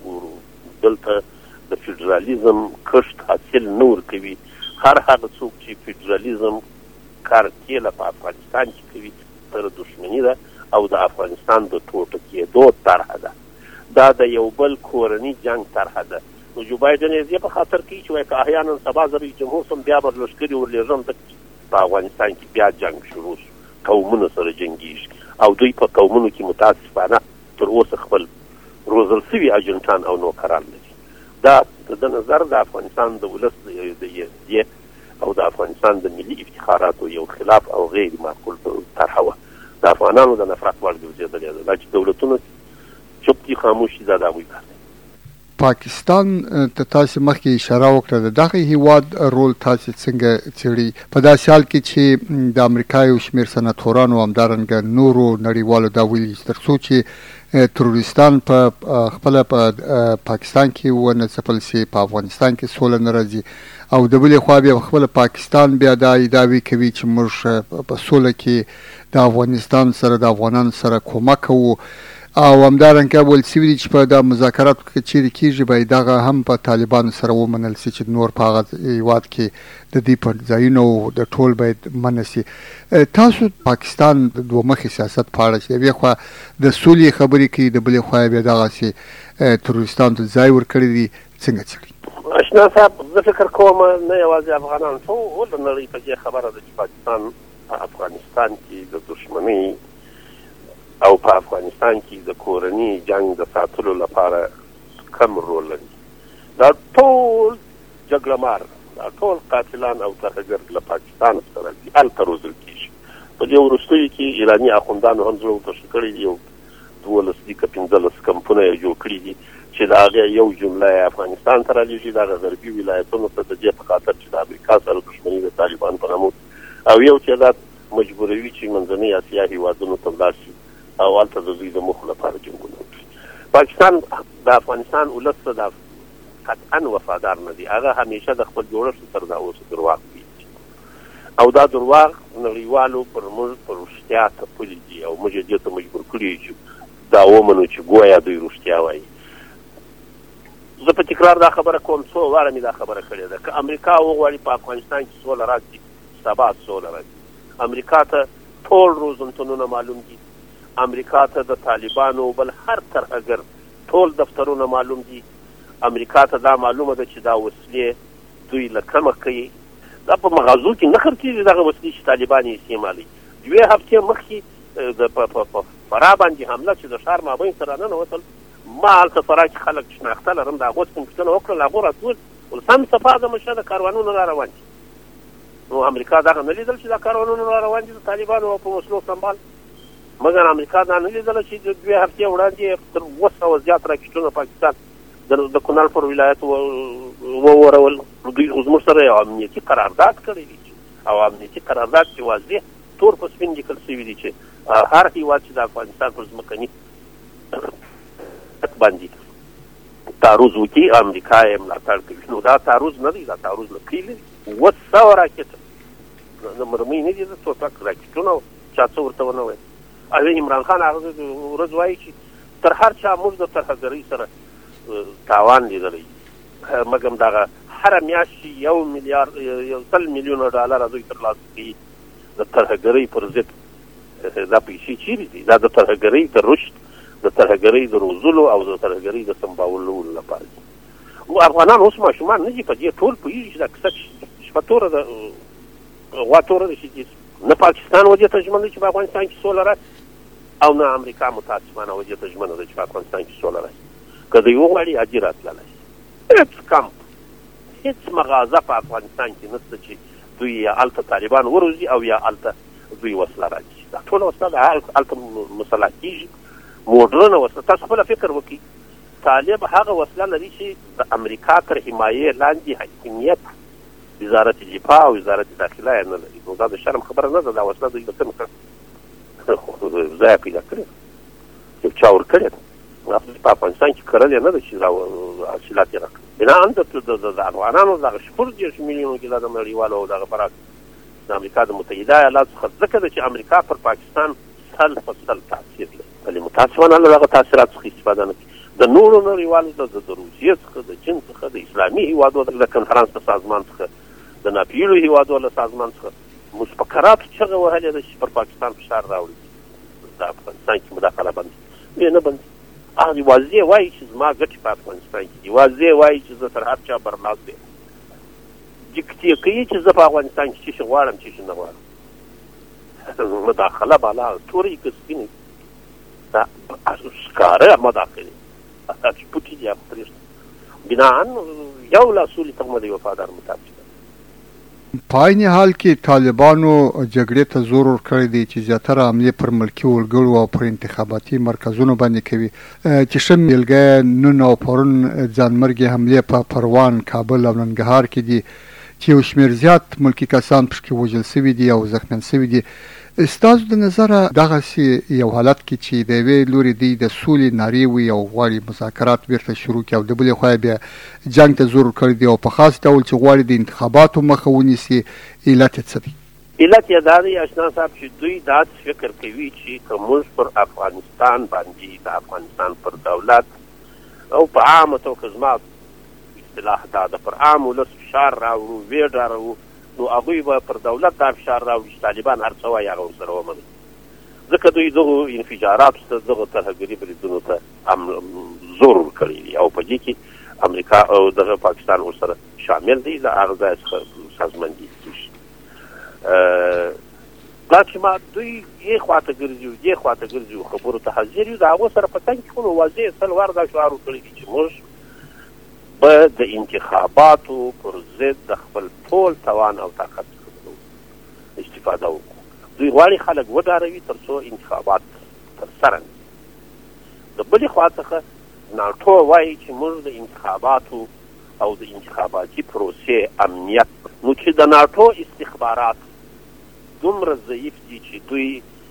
Speaker 3: دلته د فیډرالیزم کښت حاصل نه ورکوي. هر هغه څوک چې فیډرالیزم کار کېله په افغانستان کې کوي سره دښمني ده او د افغانستان د ټوټه کېدو طرحه ده. دا د یو بل کورني جنګ طرحه ده. نو جو بایدن یې په خاطر کوي چې وایي که احیانا سبا زه رئیس جمهور شم بیا به لښکرې ورلېږم په افغانستان کې بیا جنګ شروع شو، قومونه سره جنګېږي او دوی په قومونو کې متاسفانه تر اوسه خپل روزل سوي اجنټان او نوکران لري. دا د نظر د افغانستان د ولس د یې او د افغانستان د ملي افتخاراتو یو خلاف او غیر معقول طرحه وه. د افغانانو د نفرت وړ ګرځېدلې ده. دا چې دولتونه چوپ دي، خاموش دي، دا د هغوی کار دی.
Speaker 1: پاکستان ته تاسې مخکې اشاره وکړه، د دغه هیواد رول تاسې څنګه څېړئ په داسې حال کې چې د امریکا یو شمېر سناتورانو همدارنګه نورو نړیوالو دا ویلي تر څو چې تروریستان په خپله په پاکستان کې ونه ځپل سي، په افغانستان کې سوله نه راځي، او د بلې خوا بیا خپله پاکستان بیا دا ادعاوې کوي چې موږ په سوله کې د افغانستان سره د افغانانو سره کومک کوو، او همدارنګه ویل سوي دي چې په دا مذاکراتو کې چیرې کېږي باید دغه هم په طالبانو سره ومنل سي چې نور په هغه هېواد کې د دې په ځایونو د ټول باید منع سي. تاسو پاکستان د دوه مخي سیاست په اړه چې د یوې خوا د سولې خبرې کوي، د بلې خوا بیا دغسې تروریستانو ته ځای ورکړی دي، څنګه څېړي؟
Speaker 3: اشنا صاحب، زه فکر کوم نه یوازې افغانان، ټول نړۍ په دې خبره ده چې پاکستان په افغانستان کې د دښمنۍ او په افغانستان کې د کورني جنگ د ساتلو لپاره کم رول لري. دا ټول جګړه مار، دا ټول قاتلان او ترهګر له پاکستان سره دي، هلته روزل کېږي. په دې وروستیو کې ایراني اخوندانو هم زړه ورتشه کړی دي، یو 12 دي که 15 کمپونه یې جوړ کړي دي چې د هغې یو جمله یې افغانستان ته رالېږي، دغه غربي ولایتونو ته د دې په خاطر چې د امریکا سره دښمني د طالبان په نامه، او یو تعداد مجبوروي چې منځنۍ اسیا هېوادونو ته ولاړ شي او هلته د دوی د موخو لپاره جنګونه وکړي. پاکستان د افغانستان ولس ته قطعا وفادار نه دی. هغه همیشه د خپل جوړښت سره دا اوس درواغ کوي او دا درواغ نړیوالو پر موږ پر رښتیا تپلي دي او موږ یې دې ته مجبور کړي چې دا ومنو چې ګویا دوی رښتیا وایي. زه په تکرار دا خبره کوم، څو واره مې دا خبره کړې ده، که امریکا وغواړي په افغانستان کې سوله راشي، سبا سوله راځي. امریکا ته ټول روزنتونونه معلوم دي، امریکا ته د طالبانو بل هر ترهګر ټول دفترونه معلوم دي، امریکا ته دا معلومه ده چې دا وسلې دوی له کمه کوي. دا په مغازو کې نه خرڅېږي دغه وسلې چې طالبان یې استعمالوي. 2 هفتې مخکې د په فراه باندې حمله چې د ښار مابین سره راننوتل، ما هلته فراه کې خلک شناخته لرم، د هغو څخه مې پوښتنه وکړل، هغو راته ویل سم صفا ده مشه د کاروانونه را روان دي. نو امریکا دغه نه لیدل چې دا کاروانونه را روان دي د طالبانو او په وسلو سنبال. مګر امریکا دا نه لیدله چې د 2 هفتې وړاندې تر 200 زیات راکټونه پاکستان د کونړ پر ولایت وورول. دوی زموږ سره یو امنیتي قرارداد کړی دی او امنیتي قرارداد چې واضح تور په سپین لیکل شوي دي چې هر هېواد چې د افغانستان پر ځمکني باندې تعرض وکړي امریکا یې ملاتړ کوي. نو دا تعرض نه دی، دا تعرض له پیل 200 راکټ د مرمۍ نه دي، د ټوپک راکټونه چا څه ورته ونه ویل. او عمران خان هغه ورځ وایي چې تر هر چا موږ د ترهګرۍ سره تاوان لیدلی، مګم دغه هره میاشت 1 میلیارډ 100 میلیونه ډالر دوی ترلاسه کوي د ترهګرۍ پر ضد. دا پیسې چیرې دي؟ دا د ترهګرۍ د رشد، د ترهګرۍ د روزلو او د ترهګرۍ د سمبالولو لپاره دي. افغانان اوس ماشومان نه دي په دې ټول پوهېږي چې دا کیسه شپه توره ده، غوا توره ده چې نه پاکستان ودې ته ژمن دی چې په افغانستان کې سوله راشي او نه امریکا متاسفانه ودې ته ژمنه ده چې په افغانستان کې سوله راشي. که دوی وغواړي حاجي راتللی شي. هېڅ کمپ هېڅ مغازه په افغانستان کې نشته چې دوی یا هلته طالبان وروزي او یا هلته دوی وسله راځي. دا ټوله وسله د هلته مسلح کېږي، موډرنه وسله. تاسو خپله فکر وکړئ، طالب هغه وسله لري چې د امریکا تر حمایې لاندې حاکمیت وزارت دفاع او وزارت داخله یې نه لري. نو دا د شرم خبره نه ده. دا وسله دوی به څنګه ځای پیدا کړې، یو چا ورکړې ده. په افغانستان کې کرلې نه ده چې حاصلات یې راکړي. بناء د افغانانو دغه 40 میلیونو کې دا د نړیوالو او دغه برعکس د امریکا د متحده ایالاتو څخه ځکه ده چې امریکا پر پاکستان 100% تاثیر لري. بلې متاسفانه له هغه تاثیرات څخه استفاده نه کوي. د نورو نړیوالو د روسیې څخه، د چین څخه، د اسلامي هېوادو د کنفرانس د سازمان څخه، د ناپیلو هېوادو له سازمان څخه مفکراتو چغه وهلې ده چې پر پاکستان فشار راوړي د افغانستان کې مداخله بندي. نه بندي. هغه واضح وایي چې زما ګټې په افغانستان کې دي، واضح وایي چې زه تر هر چا برلاس یم، دیکتې کوي چې زه په افغانستان کې څه غواړم څه نه غواړم. مداخله بالا تورې که سپینې دا ښکاره مداخلې چې پوټي دي پرېږده. بناً یو لاسولي تغمه د وفادار مطابق.
Speaker 1: په عین حال کې طالبانو جګړې ته زور ورکړی دی چې زیاتره حملې پر ملکي وګړو او پر انتخاباتي مرکزونو باندې کوي، چې ښه بیلګه نن او پرون ځانمرګي حملې په پروان، کابل او ننګرهار کې دي چې یو شمېر زیات ملکي کسان پکې وژل سوي دي او زخمیان سوي دي. ستاسو د نظره دغسې یو حالت کې چې د یوې لورې دوی د سولې نارې وي او غواړي مذاکرات بیرته شروع کړي او د بلې خوا بیا جنګ ته زور کړی دی او په خاص ډول چې غواړي د انتخاباتو مخه ونیسي، علت یې څه دی؟
Speaker 3: علت یې دا دی اشنا صاحب چې دوی داسې فکر کوي چې که موږ پر افغانستان باندې د افغانستان پر دولت او په عامه توګه زما اصطلاح دا ده پر عام ولس فشار راوړو، ویډاروو، نو هغوی به پر دولت دا فشار راوړي چې طالبان هر څه وایي هغه ورسره ومني. ځکه دوی دغو انفجاراتو ته، دغو ترهګري بریدونو ته زور ورکړی دی او په دې کې امریکا او دغه پاکستان ورسره شامل دی. له هغه ځای څخه سازماندهي کېږي. دا چې ما دوی یې خواته ګرځي او دې خواته ګرځي او خبرو ته حاضر یو، د هغو سره په څنګ کې خو واضح 100 وار دا شعار ورکړی دی چې موږ به د انتخاباتو پر ضد د خپل ټول توان او طاقت استفاده وکړو. دوی غواړي خلک وډاروي تر څو انتخابات ترسره نه. د بلې خوا څخه ناټو وایي چې موږ د انتخاباتو او د انتخاباتي پروسې امنیت، نو چې د ناټو استخبارات دومره ضعیف دي چې دوی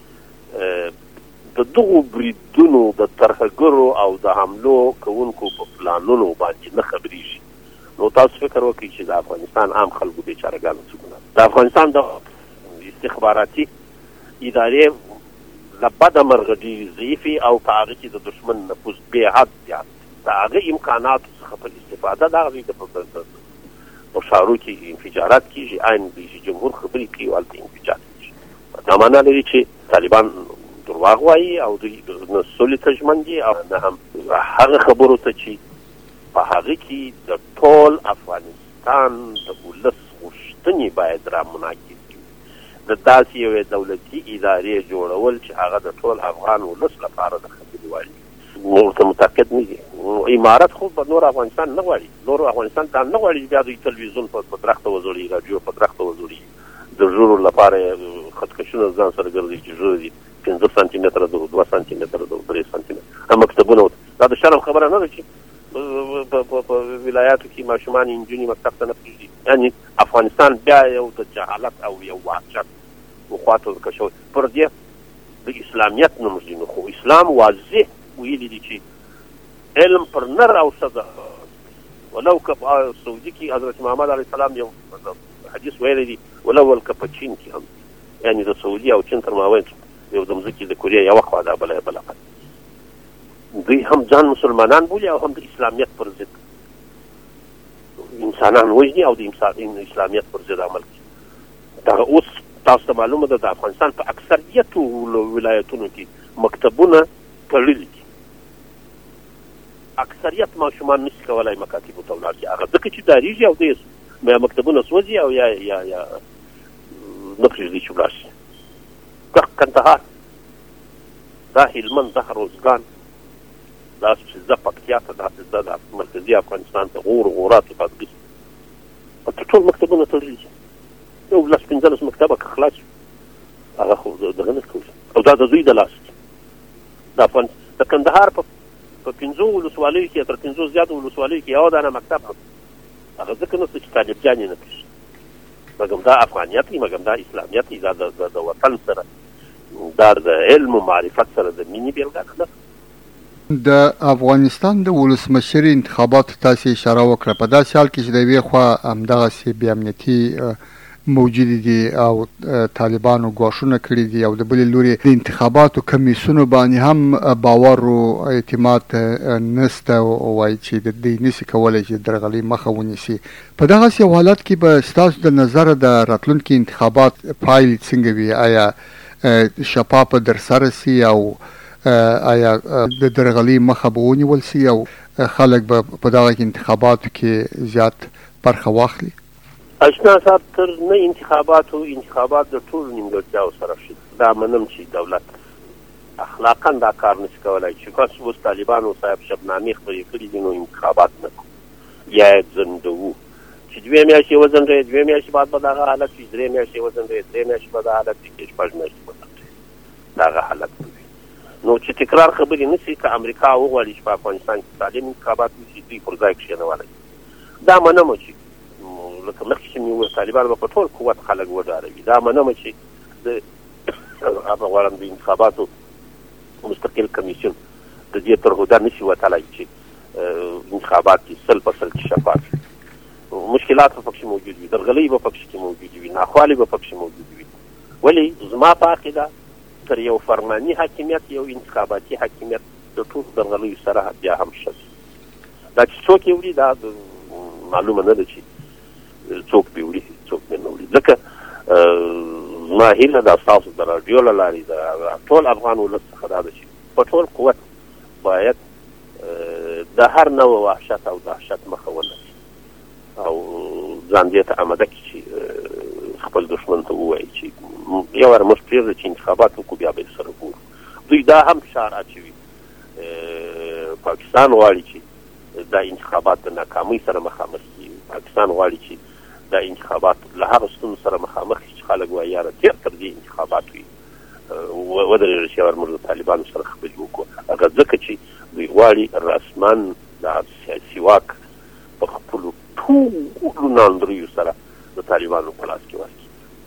Speaker 3: د دغو بریدونو د ترهګرو او د حملو کوونکو په پلانونو باندې نه خبرېږي. نو تاسو فکر وکړئ چې د افغانستان عام خلکو بیچارهګانو څه ګناه. د افغانستان د استخباراتي ادارې له بده مرغه ډېرې ضعیفې او په هغه کې د دښمن نفوذ بې حد زیات. د هغه امکاناتو څخه په استفاده د هغوی په ښارو کې انفجارات کېږي، عین رئیس جمهور خبرې کوي او هلته انفجار کېږي. دا معنا لري چې طالبان درواغ وایي او دوی نه سولې ته ژمن دي او نه هم هغه خبرو ته چې په هغه کې د ټول افغانستان د ولس غوښتنې باید را منعکس کړي. د داسې یوې دولتي ادارې جوړول چې هغه د ټول افغان ولس لپاره د خبرې وړ وي. ورته متعقد نه دي. امارت خو په نور افغانستان نه غواړي، نور افغانستان ته نه غواړي بیا دوی تلویزیون په درخته وځړي، راډیو په درخته وځړي، د ژورو لپاره خطکشونه ځان سره ګرځي چې ژور دي 15 سانتي متره ده 2 سانتي متره ده 3 سانتي متره مکتبونه دا د شرم خبره نه ده چې په ولایاتو کې ماشومان نجونې مکتب ته نه پرېږدي. یعنې افغانستان بیا یو د جهالت او یو وحشت خواته ورکه شوی پر دې د اسلامیت نه مرجي نو خو اسلام واضح ویلي دي چې علم پر نر او ښځه ولو که په سعودي کې حضرت محمد علیه السلام یو حدیث ویلی دي ولو که په چین کې هم یعنې د سعودي او چین تر مابین یو د مځکې د کوریا یوه خوا ده بله بله خوا دوی هم ځان مسلمانان بولي او هم د اسلامیت پر ضد انسانان وژني او د اسلامیت پر ضد عمل کوي. دغه اوس تاسو ته معلومه ده د افغانستان په اکثریتو ولایتونو کې مکتبونه تړلي دي. اکثریت ماشومان نشي کولی مکاتبو ته ولاړ شي هغه ځکه چې ډارېږي او دی یا مکتبونه سوځي او یا نه پرېږدي چې ولاړ شي. کندهار دا هلمند دا روزګان دا زه پکتیا ته داسې زه د مرکزي افغانستان ته غورات بادغیس ټول مکتبونه تړلي دي. یو 15 مکتبه که خلاص هغه خو دغه نه کوي او دا د دوی د لاس د کندهار په 15 ولسوالیو کې تر 15 زیاتو ولسوالیو کې یو دانه مکتب هغه ځکه نشته چې طالبجان یې نه پرېږدي. مګم دا افغانیت وي مګم دا اسلامیت وي دا د وطن سره دا د علم و معرفت سره د مینې بېلګه ده.
Speaker 1: د افغانستان د ولسمشر انتخاباتو تاسې اشاره وکړه په داسې حال کې چې د یوې خوا همدغسې بې امنیتي موجودې دي او طالبانو ګواښونه کړي دي او د بلې لوري د انتخاباتو کمیسیونو باندې هم باور او اعتماد نسته وایي چې د دوی نشي کولی چې درغلۍ مخه ونیسي. په دغسې یو حالت کې به ستاسو د نظره د راتلونکي انتخابات پایل څنګه وي؟ آیا شفافه درسره سي او آیا د درغلۍ مخه به ونیول سي او خلک به په دغه انتخاباتو کې زیات برخه واخلي؟
Speaker 3: اشنا صاحب تر نه انتخابات د ټولو نیمګړتیاو سره شي. دا منم چې دولت اخلاقا دا کار نشي کولی چې کاس اوس طالبانو صاحب شبنامې خبرې کړي دي نو انتخابات نه کوو یا یې ځنډوو چې 2 میاشتې وځنډوي 2 میاشتې بعد به دغه حالت وي 3 میاشتې وځنډوي 3 میاشتې به دا حالت وي کې 6 میاشتې به دغه حالت وي. نو چې تکرار خبرې نه شي که امریکا وغواړي چې په افغانستان کې سالم انتخابات وشي دوی پر ځای کښېنولی دا منمه چې لکه مخکې چې مې وویل طالبان به په ټول قوت خلک وډاروي. دا منمه چې د غواړم د انتخاباتو مستقل کمیسیون د دې تر هوده نشي وتلی چې انتخابات کې 100% شفاف وي. مشکلات به پکښې موجود وي درغلۍ به پکښې موجود وي ناخوالې به پکښې موجود وي. ولې زما په عقیده تر یو فرماني حاکمیت یو انتخاباتي حاکمیت د ټولو درغلیو سره بیا هم ښه دي. دا چې څوک یې وړي دا معلومه نه ده چې څوک به وړي څوک به نه وړي. ځکه زما هیله دا ستاسو د راډیو له لارې د ټول افغان ولس څخه دا ده چې په ټول قوت باید د هر نوع وحشت او دهشت مخه ونیسي او ځان دې ته اماده کړي چې خپل دښمن ته ووایي چې یو وار موږ پرېږده چې انتخابات وکړو بیا به یې سره ګورو. دوی دا هم فشار اچوي پاکستان غواړي چې دا انتخابات د ناکامۍ سره مخامخ کړي. پاکستان غواړي چې دا انتخابات له هغه ستونزو سره مخامخ شي چې خلک وایي یاره تېر تر دې انتخابات وي ودرېږه چې یو موږ د طالبانو سره خبرې وکړو. هغه ځکه چې دوی غواړي رسما دا سیاسي واک په خپلو ټولو ناندریو سره د طالبانو په لاس کې ورکړي.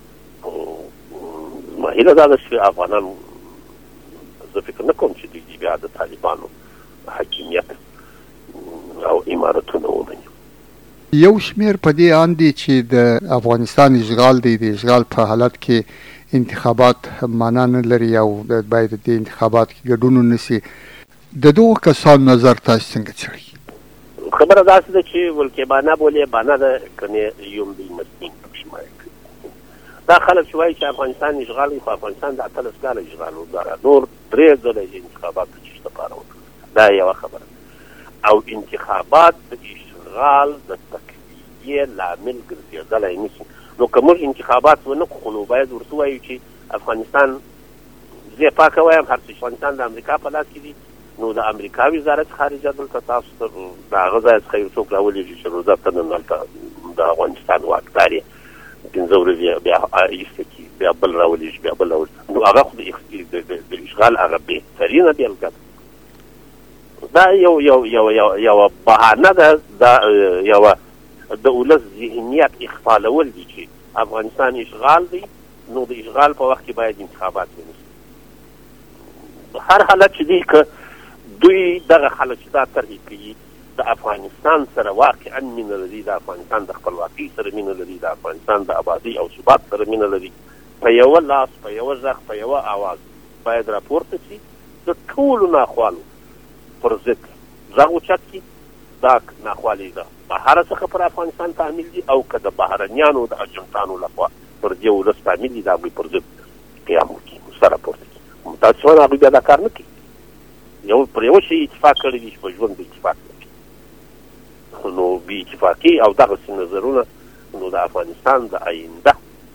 Speaker 3: زما هیله دا ده چې افغانان زه فکر نه کوم چې دوی بیا د طالبانو حاکمیت او امارتونه ومني.
Speaker 1: یو شمیر په دې اند دي چې د افغانستان اشغال دی د اشغال په حالت کې انتخابات معنا نه لري او باید د انتخابات کې ګډون نشي. د دغو کسانو نظر تاسو څنګه څېړئ؟
Speaker 3: خبره داسې ده چې ولکې بانا بولې بانا ده کنې یم دوی مسکین شمایه کوي. دا خلک چې وایي چې افغانستان اشغال وي خو افغانستان د 18 کاله اشغال و نور 3 ځله انتخابات د چېرته لپاره وکړل. دا یوه خبره او انتخابات د اشغال د تقویې لامل ګرځېدلی نشي. نو که موږ انتخابات ونه کړو نو باید ورته ووایو چې افغانستان زه پاکه وایم هر څه افغانستان د امریکا په لاس کې دي نو د امریکا وزارت خارجه دلته تاسو ته د هغه ځایه څخه یو څوک راولېږي چې روزه ته نن هلته د افغانستان واکدار یې 15 ورځې بیا ایسته کړي بیا بل راولېږي بیا بل راولېږي نو هغه خو د اشغال هغه بهترینه بیلګه ده. دا یو بهانه ده، دا یوه د ولس ذهنیت اخفالول دي چې افغانستان اشغال دی، نو د اشغال په وخت کې باید انتخابات ونیسي. هر حالت چې دی که دوی دغه خلک چې دا طرحې کوي د افغانستان سره واقعا مینه لري، د افغانستان د خپلواکۍ سره مینه لري، د افغانستان د آبادۍ او ثبات سره مینه لري، په یوه لاس، په یوه غږ، په یوه اواز باید راپورته شي، د ټولو ناخوالو پر ضد غږ اوچت کړي. دا ناخوالې د بهره څخه پر افغانستان تعمیل دي او که د بهرنیانو د اجنټانو لخوا پر دې ولس تعمیل دي، د هغوی پر ضد قیام وکړي، سر راپورته کړي. متاسفانه هغوی بیا دا کار نه کوي. پر یوه شي اتفاق کړی دي چې په ژوند به اتفاق نه کوي. نو بې اتفاقي او دغسې نظرونه نو د افغانستان د آینده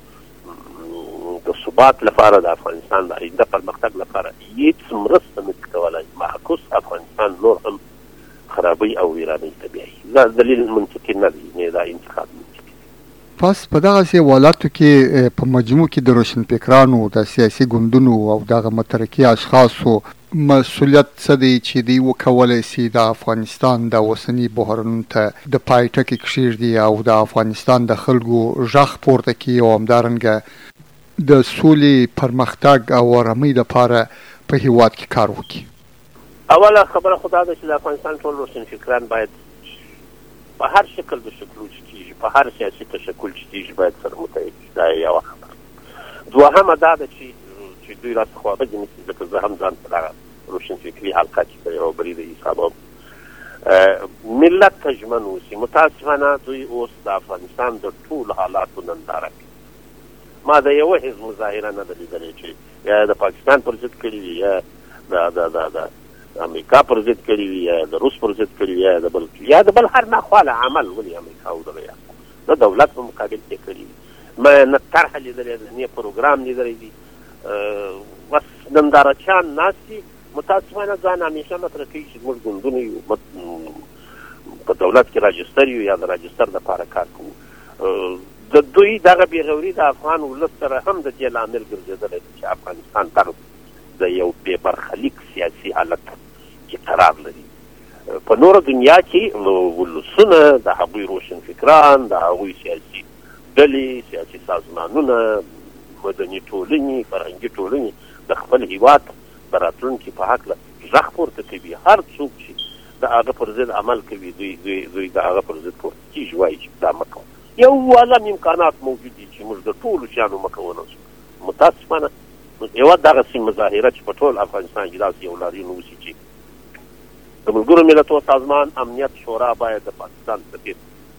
Speaker 3: د ثبات لپاره، د افغانستان د آینده پرمختګ لپاره هیڅ مرسته نه شي کولی. معکوس افغانستان نور هم خرابۍ او ویرانۍ ته بیایي. دا دلیل منطقي نه دی، نه دا انتخاب منطقي.
Speaker 1: پس په دغسې حوالاتو کې په مجموع کې د روشنفکرانو، د سیاسي ګوندونو او دغه مترقي اشخاصو مسؤلیت څه دی چې دوی وکولی سي د افغانستان د اوسني بحرانونو ته د پای ټکی کښېږدي او د افغانستان د خلکو غږ پورته کړي او همدارنګه د سولې، پرمختګ او آرامۍ لپاره په هېواد کې کار وکړي؟
Speaker 3: اوله خبره خو دا ده چې د افغانستان ټول روشنفکران باید په هر شکل د شکلو چې کېږي، په هر سیاسي تشکل چې کېږي باید سره متحد شي. دا یوه خبره. دوهمه دا ده چې دوی راته خواخوږي نه شي، ځکه زه هم ځان په دغه روشنفکري حلقه کې په یوه بریده حسابوم ملت ته ژمن اوسي. متاسفانه دوی اوس د افغانستان د ټولو حالاتو ننداره کوي. ما د یوه حزب مظاهره نه ده لیدلې چې یا د پاکستان پر ضد کړي وي، یا د امریکا پر ضد کړي وي، یا د روس پر ضد کړي وي، یا د بل هر ناخواله عمل. ولې امریکا او دغه د دولت په مقابل کې کړي وي. ما نه طرحه لیدلې ده، نه پروګرام لیدلی دي. بس نندارچیان ناست دي. متاسفانه ځان همیشه مطرح کوي چې زموږ ګوندونه یو، په دولت کې راجستر یو یا د راجستر دپاره کار کوو. د دوی دغه بېغوري د افغان ولس سره هم د دې لامل ګرځېدلی دی چې افغانستان دغه د یو بې برخلیک سیاسي حالت کې قرار لري. په نوره دنیا کې ولسونه، د هغوی روشنفکران، د هغوی سیاسي ډلې، سیاسي سازمانونه، مدني ټولنې، فرهنګي ټولنې د خپل هېواد د راتلونکي په هکله غږ پورته کوي. هر څوک چې د هغه پر ضد عمل کوي، دوی د هغه پر ضد پورته کېږي، وایي چې دا مه کوه. یو عالم امکانات موجود دي چې موږ د ټولو شیانو مخه ونیسو. متاسفانه یوه دغسې مظاهره چې په ټول افغانستان کې داسې یو لاریون وشي چې د ملګرو ملتونو سازمان امنیت شورا باید د پاکستان سفیر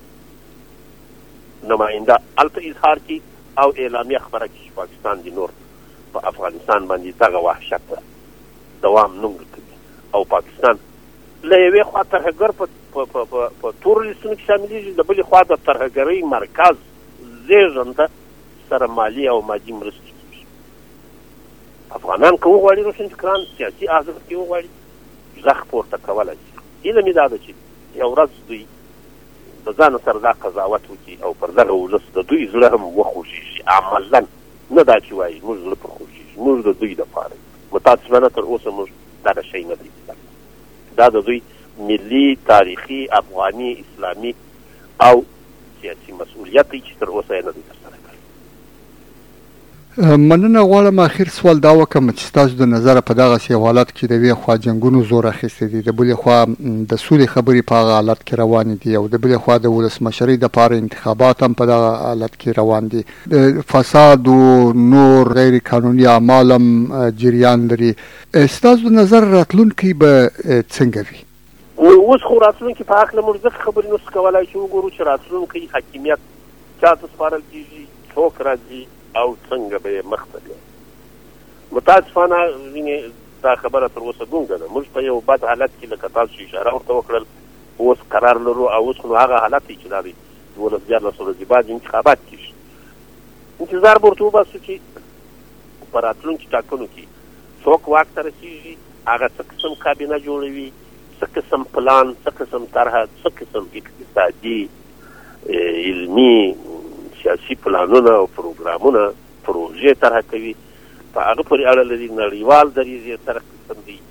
Speaker 3: نماینده هلته اظهار کړي او اعلامیه خبره کړي چې پاکستان د نور په افغانستان باندې دغه وحشت دوام نه ورکوي، او پاکستان له یوې خوا ترهګر په تورو لیستونو کې شاملېږي، د بلې خوا د ترهګرۍ مرکز زېږنده سره مالي او مادي مرستې کېږي. افغانان که وغواړي روشنفکران سیاسي احزاب کې وغواړي غږ پورته کولی شي. هیله مې دا ده چې یو ورځ دوی د ځان سره دا قضاوت وکړي او پر دغه ولس د دوی زړه هم وخوږېږي. عملا نه دا چې وایي موږ زړه پرې خوږېږي، موږ د دوی دپاره. متاسفانه تر اوسه موږ دغه شی نه دی. دا د دوی ملي، تاریخي، افغاني، اسلامي او سیاسي مسؤلیت دی چې تر اوسه یې نه دی ترسره کړی.
Speaker 1: مننه غواړم اخر سوال دا وکړم چې ستاسو د نظره په دغسې حالات کې د یوې خوا جنګونو زور اخیستی دی، د بلې خوا د سولې خبرې په هغه حالت کې روانې دي، او د بلې خوا د ولسمشرۍ دپاره انتخابات هم په دغه حالت کې روان دي، فساد او نور غیر قانوني اعمال هم جریان لري. ستاسو د نظر راتلونکی به څنګه وي؟
Speaker 3: اوس خو راتلونکي په هکله موږ ځکه خبرې نشو کولی چې وګورو چې راتلونکی حاکمیت چا ته سپارل کېږي، څوک راځي او څنګه به یې مخ ته بیایي. متاسفانه دا خبره تر اوسه ګونګه ده. موږ په یو بد حالت کې لکه تاسو اشاره ورته وکړل اوس قرار لرو، او اوس نو هغه حالت دی چې دا دی 12 ورځې بعد انتخابات کېږي. انتظار به ورته وباسو چې په راتلونکي ټاکنو کې څوک واک ته رسېږي، هغه څه قسم کابینه جوړوي، څه قسم پلان، څه قسم طرحه، څه قسم اقتصادي، علمي، سیاسي پلانونه او پروګرامونه، پروژې طرحه کوي. په هغه پورې اړه لري نړیوال دریځ یې سره قسم دی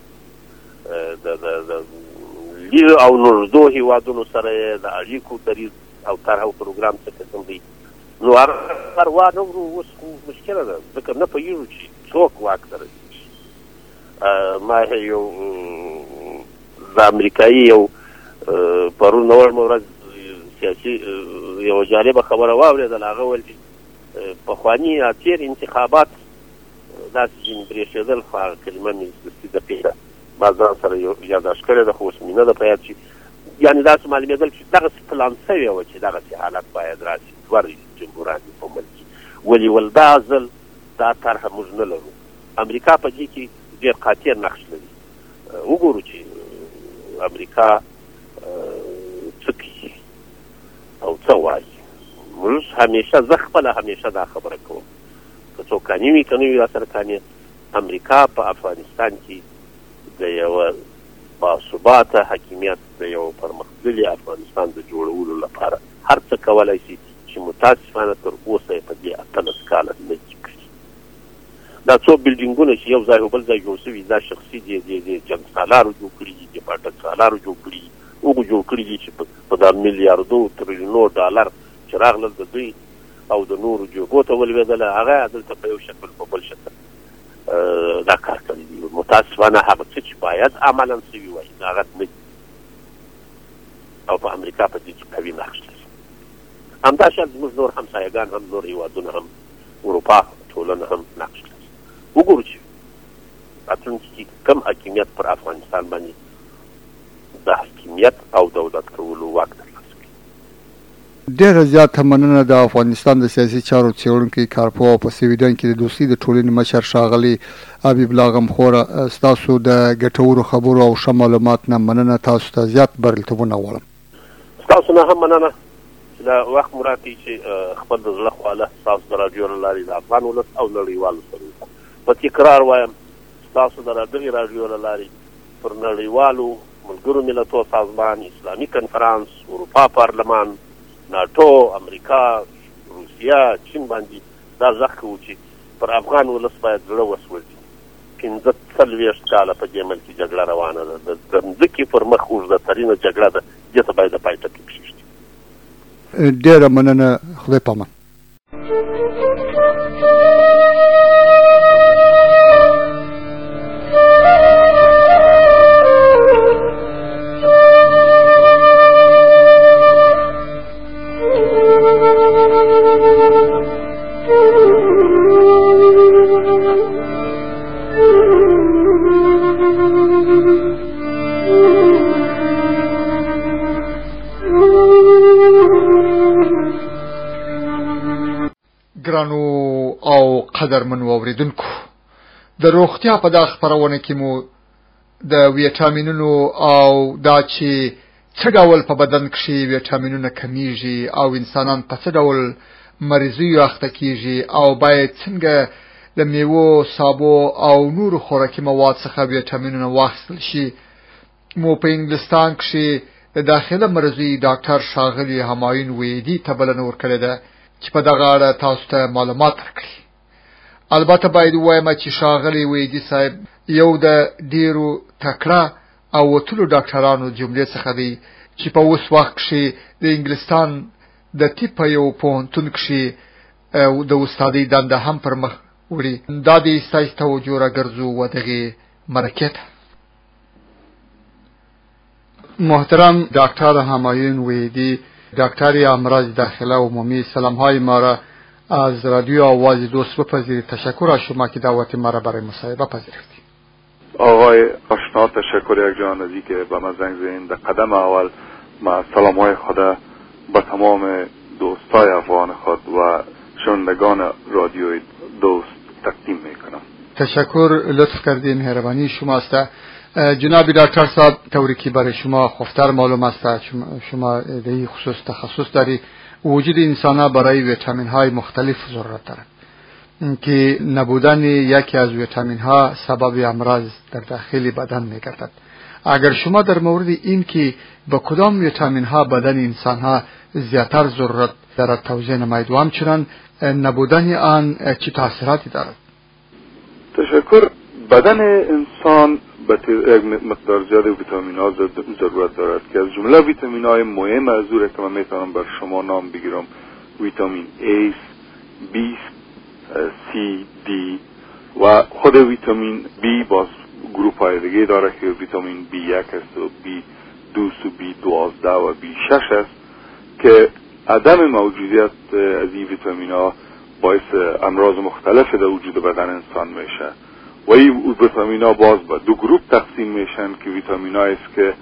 Speaker 3: د لیرو او نږدو هېوادونو سره یې د اړیکو دریځ او طرح او پروګرام څه قسم دی. نو هر وا نه ورو اوس خو مشکله ده ځکه نه پوهېږو چې څوک واک ته رسېږي. ما یو د امریکایي یو پرون نوړمه ورځ سیاسي یوه جالبه خبره واورېدل. هغه ویل چې پخواني یا تېر انتخابات داسې ځینې برېښېدل خو هغه کلمه مې دقیقه ما ځان سره یاداشت کړې ده خو اوس مې نه ده په یاد چې یعنې داسې معلومېدل چې دغسې پلان سوې وه چې دغسې حالت باید راشي دوه جمهوران دي په ملک کې. ولې ول دا ځل دا طرحه موږ نه لرو. امریکا په دې کې ډېر قاطع نقش لري. وګورو چې امریکا څه کوي او څه وایي. موږ همیشه زه خپله همیشه دا خبره کوم که څوک قانع وي که نه وي راسره قانع امریکا په افغانستان کې د یوه باثباته حاکمیت د یو پرمختللي افغانستان د جوړولو لپاره هر څه کولی شي چې متاسفانه تر اوسه یې په دې 18 کاله نه دي کړي. دا څو بلډینګونه چې یو ځای او بل ځای جوړ شوي دا شخصي دي د جنګ سالارو جوړ کړي دي د پاټک سالارو جوړ کړي دي هغو جوړ کړي دي چې په دا میلیاردو تریلیونو ډالر چې راغلل د دوی او د نورو جوګو ته ولوېدله هغه دلته په یو شکل په بل شکل دا کار کړی دي. متاسفانه هغه څه چې باید عملا سوي وای هغه نه دي او په امریکا په دې کې قوي نقش لري. همدا شان زموږ نور همسایګان هم نور هېوادونه هم اروپا ټولنه هم نقش لري. وګورو چې راتلونکي کې کم حاکمیت پر افغانستان باندې د حاکمیت او دولت کولو واک ترلاسه کړي.
Speaker 1: ډېره زیاته مننه د افغانستان د سیاسي چارو څېړونکی کارپوه په سویډن کې د دوستي د ټولنې مشر ښاغلي حبیب الله غمخوره ستاسو د ګټورو خبرو او ښه معلومات نه مننه. تاسو ته زیات بریالیتوبونه غواړم.
Speaker 3: ستاسو نه هم مننه چې دا وخت مو راکړي چې خپل د زړه خواله ستاسو د راډیو له لارې د افغان ولس او نړیوالو سره په تکرار وایم ستاسو د دغې راډیو له لارې پر نړیوالو ملګرو ملتونو سازمان اسلامي کنفرانس اروپا پارلمان ناټو امریکا روسیه چین باندې دا غږ کوو چې پر افغان ولس باید زړه وسوځي. 45 کاله په دې ملک کې جګړه روانه ده د ځمکې پر مخ اوږده ترینه جګړه ده دې ته باید د پای ټکی کښېږدي.
Speaker 1: ډېره مننه. خدای پامان. ګرانو او قدرمنو اوریدونکو د روغتیا په دغه خپرونه کې مو د ویټامینونو او دا چې څه ډول په بدن کې ویټامینونه کمیږي او انسانان په څه ډول مریضیو اخته کیږي او باید څنګه د میوو سابو او نورو خوراکي مواد څخه ویټامینونه واخیستل شي مو په انګلستان کې د داخله مرضی ډاکټر ښاغلي همایون ویدي ته بلنه ورکړې ده چې په دغه اړه تاسو ته معلومات ورکړي. البته باید ووایم چې ښاغلي ویدي صاحب یو د ډیرو تکړه او وتلو ډاکټرانو جملې څخه دی چې په اوس وخت کې د انګلستان د طب په یو پوهنتون کې د استادۍ دنده هم پر مخ وړي. دا د ستاسو توجه راګرځو و دغه مرکه ته. محترم دکتر همایون ویدی، دکتر امراض داخله عمومی، سلام‌های ما را از رادیو آواز دوست بپذیرید. تشکر از شما که دعوت ما را برای مصاحبه پذیرفتید.
Speaker 4: آقای آشنا، تشکر یک جان از اینکه به من زنگ زدین. در قدم اول ما سلام‌های خود به تمام دوستای افغان خود و شنوندگان رادیوی دوست تقدیم میکنم.
Speaker 1: تشکر، لطف کردین، مهربانی شما است. جناب دکتر صاحب، طوری که برای شما خوفتر معلوم است شما در این خصوص تخصص داری، وجود انسان برای ویتامین های مختلف ضرورت دارد که نبودن یکی از ویتامین ها سبب امراض در داخل بدن میگردد. اگر شما در مورد این که به کدام ویتامین ها بدن انسان ها زیاتر ضرورت دارد توضیح نمایید و همچنان نبودن آن چه تاثیراتی دارد؟
Speaker 4: تشکر. بدن انسان به مقدار زیاد ویتامین ها ضرورت دارد که از جمله ویتامین های مهم از او که من میتونم بر شما نام بگیرم: ویتامین A، B، C، D و خود ویتامین B باز گروپ های دیگه داره که ویتامین B1 است و B2 و B12 و B6 است که عدم موجودیت از این ویتامین ها باعث امراض مختلف در وجود بدن انسان میشه و این ویتامین ها باز به دو گروپ تقسیم میشن که ویتامین ها است که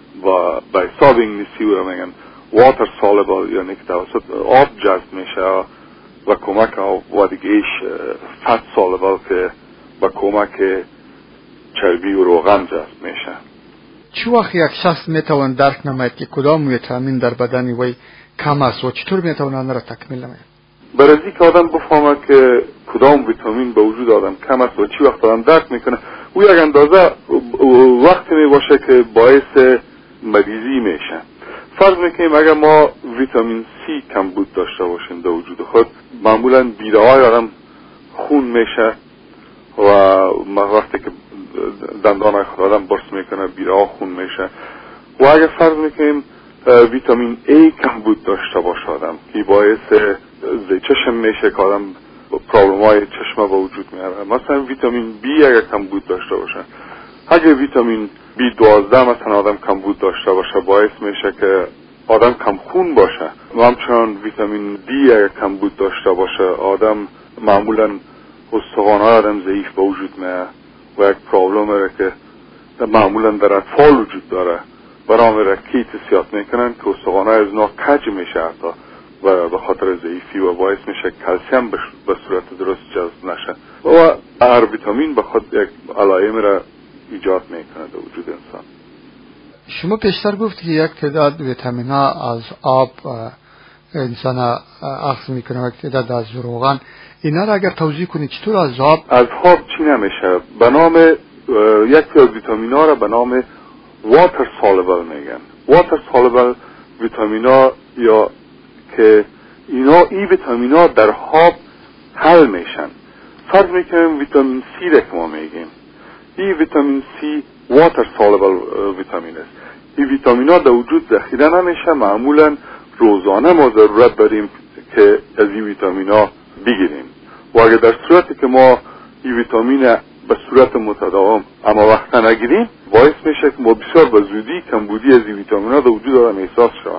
Speaker 4: با حساب انگلیسی رو میگن water soluble، یعنی که توسط آب جذب میشه و کمک و دیگهش fat soluble که با کمک چربی و روغن جذب میشه.
Speaker 1: چه وقت یک شخص میتوان درک نماید که کدام ویتامین در بدن وی کم است و چطور میتوان آن را تکمیل نماید؟
Speaker 4: برای اینکه آدم بفهمه که کدام ویتامین به وجود آدم کم است و چی وقت آدم درک میکنه، او یک اندازه وقتی میباشه که باعث مریضی میشه. فرض میکنیم اگر ما ویتامین C کمبود داشته باشیم در وجود خود، معمولا بیره های آدم خون میشه و وقتی که دندان خود آدم برس میکنه بیره ها خون میشه. و اگر فرض میکنیم ویتامین A کمبود داشته باشه آدم که باعث چشم میشه که آدم پرابلم های چشمه به وجود میاره. مثلا ویتامین B اگر کمبود داشته باشه، اگر ویتامین B12 مثلا آدم کمبود داشته باشه باعث میشه که آدم کم خون باشه. و همچنان ویتامین D اگر کمبود داشته باشه آدم معمولا استخوان‌های آدم ضعیف به وجود میاره و یک پرابلم داره که معمولا در اطفال وجود داره. برای را کیت سیات میکنن که استخوان‌های از نا کج میشه حتی و به خاطر ضعیفی و باعث میشه کلسیم به صورت درست جذب نشه و هر ویتامین به خود یک علائم را ایجاد میکنه در وجود انسان.
Speaker 1: شما پیشتر گفت که یک تعداد ویتامین ها از آب انسان اخذ میکنه و یک تعداد از روغن. اینا را اگر توضیح کنید چطور از آب
Speaker 4: چی نمیشه؟ به نام یک از ویتامین ها را به نام water soluble میگن. water soluble ویتامین ها یا که این ویتامین ها در آب حل میشن. فرض میکنیم ویتامین C را که ما میگیم، این ویتامین C water soluble ویتامین است. این ویتامین ها در وجود ذخیره نمیشه. معمولا روزانه ما ضرورت داریم که از این ویتامین ها بگیریم و اگر در صورتی که ما این ویتامین به صورت متداوم اما وقتا نگیریم باعث میشه که ما بسیار به زودی کمبودی از این ویتامین ها در وجود آدم احساس شود.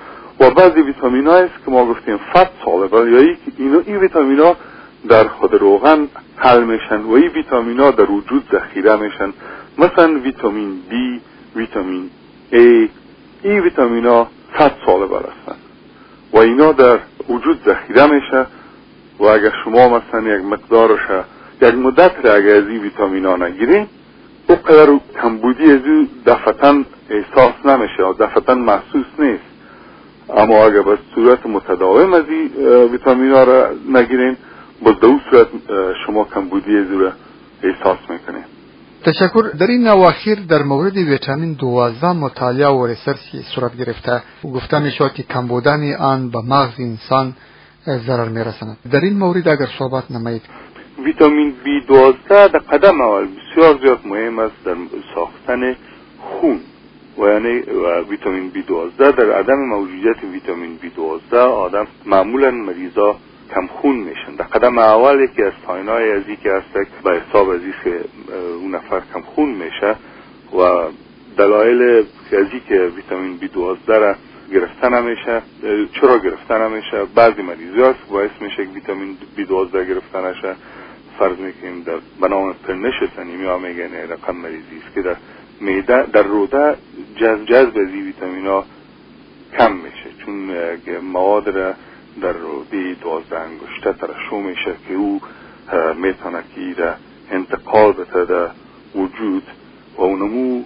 Speaker 4: و بعضی ویتامین ها است که ما گفتیم fat soluble یا این ویتامین ها در خود روغن حل میشن و این ویتامین ها در وجود ذخیره میشن. مثلا ویتامین B، ویتامین A، این ویتامین ها fat soluble هستن و اینا در وجود ذخیره میشه و اگر شما مثلا یک مقدارش یک مدت را اگر از این ویتامین ها نگیرین او قدر کمبودی از او دفعتاً احساس نمیشه و دفعتاً محسوس نیست. اما اگر به صورت متداوم از این ویتامین ها را نگیرین با دو صورت شما کمبودی از او را احساس میکنین.
Speaker 1: تشکر. در این اواخر در مورد ویتامین 12 مطالعه و ریسرچ صورت گرفته و گفته میشود که کم بودن آن به مغز انسان ضرر میرساند. در این مورد اگر صحبت نمایید.
Speaker 4: ویتامین B12 در قدم اول بسیار زیاد مهم است در ساختن خون و یعنی ویتامین B12 در عدم موجودیت ویتامین B12 آدم معمولا مریضا کم خون میشن. در قدم اول یکی از تاینای ازی که هست به حساب ازی که اون نفر کم خون میشه و دلایل ازی که ویتامین B12 را گرفتن نمیشه. چرا گرفتن نمیشه؟ بعضی مریضی هست باعث میشه که ویتامین B12 گرفتن نشه. فرض میکنیم در بنام پرنشس انیمیا میگن رقم مریضی است که در معده در روده جذب از ویتامین ها کم میشه چون مواد را در روده 12 انگشته ترشح میشه که او میتونه که را انتقال بده در وجود و اونمو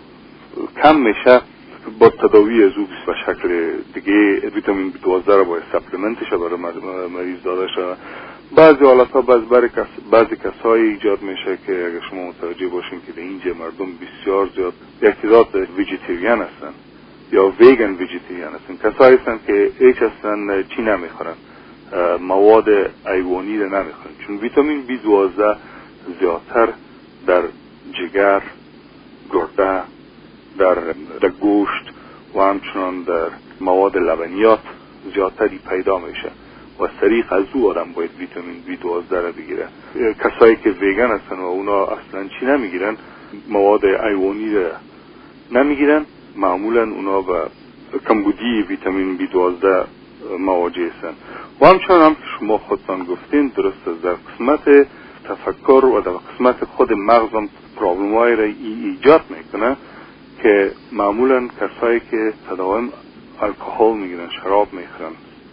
Speaker 4: کم میشه. با تداوی از او به شکل دیگه ویتامین B12 را باید سپلیمنتش برای مریض داده شده. بعضی حالت ها بعضی کسایی ایجاد میشه که اگر شما متوجه باشین که در اینجا مردم بسیار زیاد یک تعداد ویژیتریان هستن یا ویگن ویژیتریان هستن. کسایی هستن که هیچ هستن چی نمیخورن، مواد حیوانی را نمیخورن چون ویتامین B12 زیادتر در جگر، گرده، در گوشت و همچنان در مواد لبنیات زیادتری پیدا میشه و طریق از او آدم باید ویتامین B12 را بگیره. کسایی که ویگن هستن و اونا اصلا چی نمیگیرن، مواد حیوانی را نمیگیرن، معمولا اونا به کمبودی ویتامین B12 مواجه هستن. و همچنان هم که شما خودتان گفتین درست است، در قسمت تفکر و در قسمت خود مغزم پرابلم‌هایی را ایجاد میکنه که معمولا کسایی که تداوم الکل میگیرن، شراب میخورن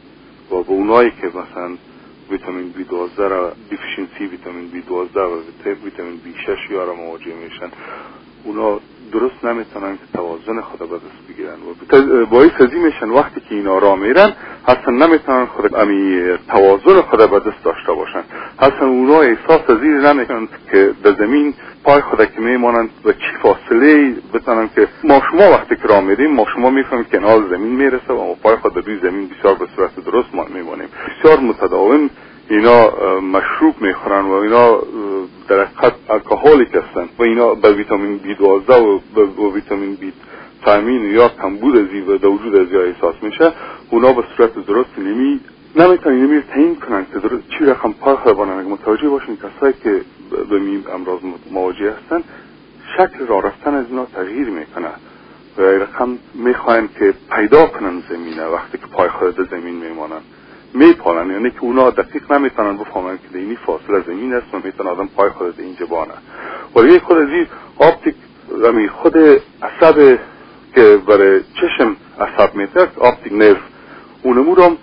Speaker 4: و به اونایی که مثلا ویتامین B12 را دیفیشنسی ویتامین B12 و ویتامین B6 را مواجه میشن، اونا درست نمیتونن که توازن خود به دست بگیرن و باعث ازی میشن وقتی که اینا را میرن اصلا نمیتونن خود امی توازن خود به دست داشته باشن. اصلا اونا احساس ازی نمیکنن که در زمین پای خود که میمانند و چی فاصله بتونن که ما شما وقتی که را میریم ما شما میفهمیم که نال زمین میرسه و پای خود روی زمین بسیار به صورت درست ما میمانیم. بسیار متداوم اینا مشروب میخورن و اینا در حقیقت الکلیک هستن و اینا به ویتامین B12 و ویتامین B تامین یا کمبود ازی و وجود ازی احساس میشه. اونا به صورت درست نمیتونن تعیین کنن که چی رقم پای خود بانن. اگه متوجه باشین کسایی که به این امراض مواجه هستن شکل راه رفتن از اینا تغییر میکنه و رقم میخواین که پیدا کنن زمینه وقتی که پای خود در زمین میمانن میپالن، یعنی که اونا دقیق نمیتونن بفهمن که اینی فاصله زمین است و میتونن آدم پای خود اینجا بانه. ولی خود ازی آپتیک خود عصب که برای چشم عصب میتر آپتیک نرف اونمو رو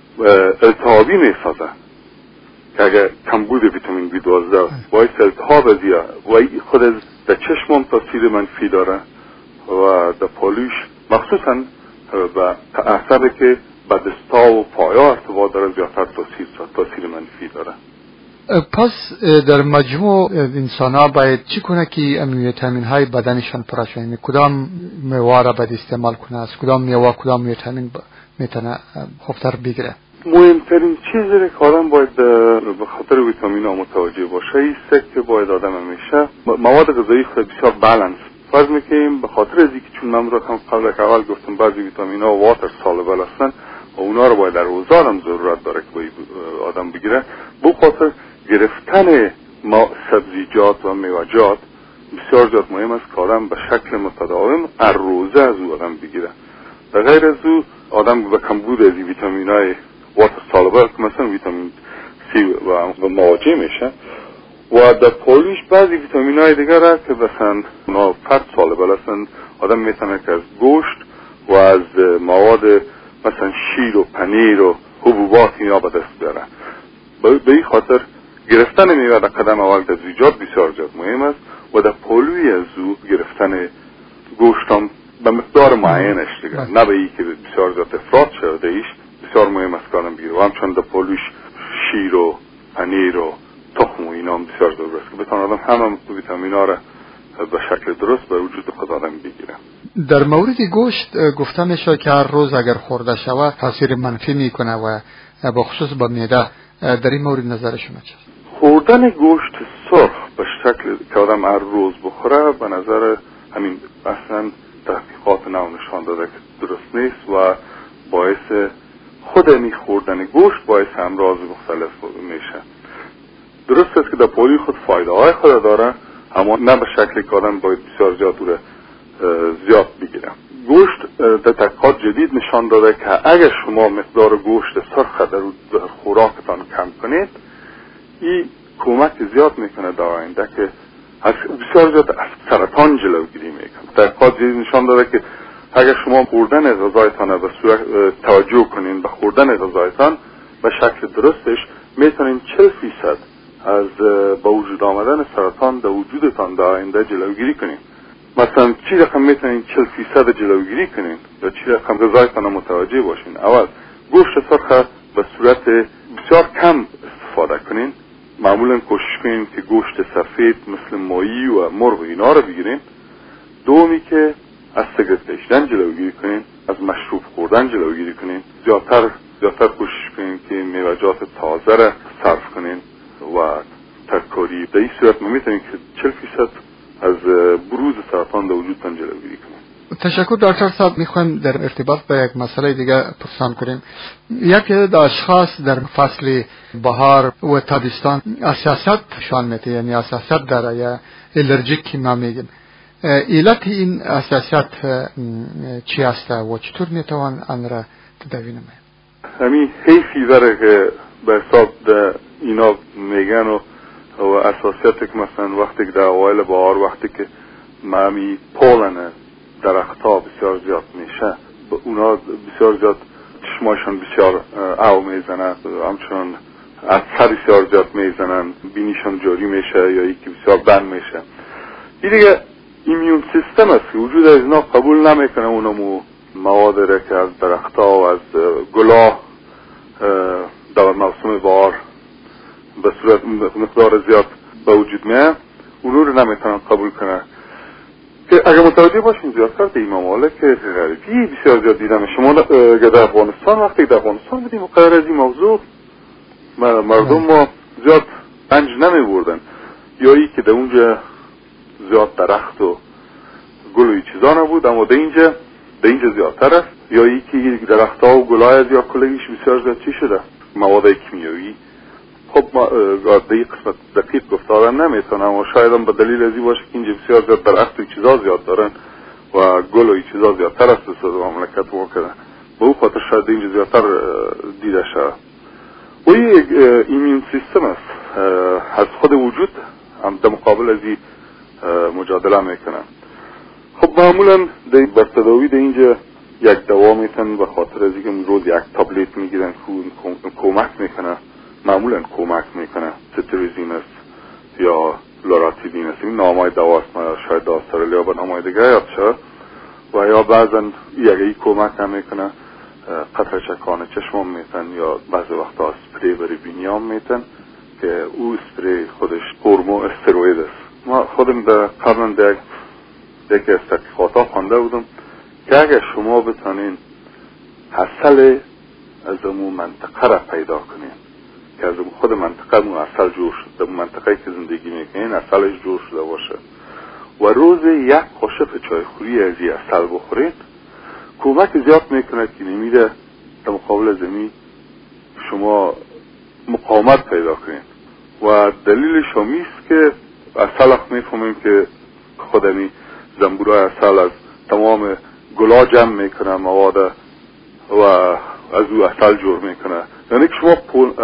Speaker 4: التهابی میسازه که اگر کمبود ویتامین B12 باعث التهاب ازیه و خود از در چشم هم تاثیر منفی داره و در پالوش مخصوصا به عصب که به دستا و پایا ارتباط داره زیادتر تاثیر منفی داره.
Speaker 1: پس در مجموع انسان ها باید چی کنه که ویتامین های بدنشان پرش کنه؟ کدام میوه را باید استعمال کنه؟ از کدام میوه کدام ویتامین میتونه خوبتر بگیره؟
Speaker 4: مهمترین چیزی که آدم باید به خاطر ویتامین ها متوجه باشه ایست که باید آدم همیشه مواد غذایی خود بسیار بالانس فرض میکنیم، به خاطر از اینکه چون من هم قبل که اول گفتم بعضی ویتامین ها واتر سالبل هستن و اونا رو باید در روزانه هم ضرورت داره که آدم بگیره. به خاطر گرفتن سبزیجات و میوه‌جات بسیار زیاد مهم است که آدم به شکل متداوم هر روزه از او آدم بگیره. در غیر از او آدم به کمبود از ویتامین های واتر سالبل که مثلا ویتامین سی و مواجه میشه و در پالوش بعضی ویتامین های دیگر هست که مثلا اونا فت سالبل هستند. آدم میتونه که از گوشت و از مواد مثلا شیر و پنیر و حبوبات اینا به دست بیاره. به این خاطر گرفتن میوه در قدم اول در زیجات بسیار زیاد مهم است و در پالوی از او گرفتن گوشت هم به مقدار معینش دیگر، نه به این که بسیار زیاد افراط شده ایش بسیار مهم است که آدم بگیره. و همچنان در پالوش شیر و پنیر و تخم و اینا هم بسیار ضرور است که بتونه آدم همه ویتامین ها را به شکل درست به وجود خود آدم بگیره.
Speaker 1: در مورد گوشت گفته میشه که هر روز اگر خورده شود تاثیر منفی میکنه و به خصوص به معده. در این مورد نظر شما چیست؟
Speaker 4: خوردن گوشت سرخ به شکل که آدم هر روز بخوره به نظر همین اصلا تحقیقات نو نشان داده که درست نیست و باعث خود این خوردن گوشت باعث امراض مختلف میشه. درست است که در پولی خود فایده های خود داره، اما نه به شکلی که آدم باید بسیار زیاد بگیره. گوشت در تحقیقات جدید نشان داده که اگر شما مقدار گوشت سرخ در خوراکتان کم کنید این کمک زیاد میکنه در آینده که بسیار زیاد از سرطان جلوگیری میکنه. تحقیقات جدید نشان داده که اگر شما خوردن غذایتان به صورت توجه کنین به خوردن غذایتان به شکل درستش میتونین 40% از با وجود آمدن سرطان در وجودتان در آینده جلوگیری کنین. مثلا چی رقم میتونین 40% جلوگیری کنین یا چی رقم غذایتان متوجه باشین. اول گوشت سرخ به صورت بسیار کم استفاده کنین. معمولا کوشش کنین که گوشت سفید مثل ماهی و مرغ اینا رو بگیرین. دومی که از سیگارت کشیدن جلوگیری کنین، از مشروب خوردن جلوگیری کنین، زیادتر کوشش کنین که میوه‌جات تازه را صرف کنین و ترکاری. در این صورت ما میتونیم که 40% از بروز سرطان در وجودتان جلوگیری کنیم.
Speaker 1: تشکر دکتر صاحب. میخوایم در ارتباط با یک مسئله دیگه پرسان کنیم. یکی از اشخاص در فصل بهار و تابستان حساسیت شان میده، یعنی حساسیت داره یا الرژیک که ما میگیم. علت این حساسیت چی است و چطور میتوان آن را تداوی نماید؟
Speaker 4: همین حیفی داره که به حساب اینا میگن و اساسیت که مثلا وقتی که در اوایل بهار وقتی که معمی پولن درختها بسیار زیاد میشه، اونا بسیار زیاد چشمایشان بسیار او میزنن، همچنان عطر بسیار زیاد میزنن، بینیشان جاری میشه یا یکی بسیار بند میشه. این دیگه ایمیون سیستم است که وجود از اینا قبول نمیکنه اونمو مواد را که از درختها و از گلاه در موسم بهار به صورت مقدار زیاد به وجود میاد، اونو رو نمیتونن قبول کنه. که اگر متوجه باشین زیادتر به این ممالک غربی بسیار زیاد دیدم. شما در افغانستان وقتی در افغانستان بودیم و غیر از این موضوع مردم ما زیاد رنج نمی بردن، یا ای که در اونجا زیاد درخت و گل و این چیزا نبود، اما در اینجا زیادتر است، یا ای که درخت ها و گلای از یا کلگیش بسیار زیاد چی شده مواد کیمیایی. خب ما در این قسمت دقیق گفتارن نمیتونم، اما شاید هم به دلیل ازی باشه که اینجا بسیار زیاد درخت و چیزا زیاد دارن و گل و چیزا زیادتر است در مملکت ما کردن، به اون خاطر شاید اینجا زیادتر دیده شده. و این ایمیون سیستم است از خود وجود هم در مقابل ازی مجادله میکنن. خب معمولا در تداوی در اینجا یک دوا میتن به خاطر ازی که روز یک تابلت میگیرن که کمک میکنه، معمولا کمک میکنه، ستریزین است یا لوراتیدین است، این نامای دواست، شاید در استرالیا به نامای دیگه یاد شد. و یا بعضا یکی کمک هم میکنه، قطره چکان چشمام میتن یا بعضی وقتا اسپری برای بینیام میتن که او اسپری خودش هورمون استروید است. ما خودم در قبلا در یکی از تحقیقات ها خوانده بودم که اگر شما بتانین حاصل از اون منطقه را پیدا کنین که از خود منطقه اون اصل جور شد، در منطقه که زندگی میکنین اصلش جور شده باشه و روز یک قاشق چایخوری از این اصل بخورید، کمک زیاد میکنه که نمیده در مقابل زمین شما مقاومت پیدا کنید. و دلیلش همیست که اصل میفهمیم که خودمی زنبورای اصل از تمام گلا جمع میکنه مواد و از او اصل جور میکنه، یعنی که شما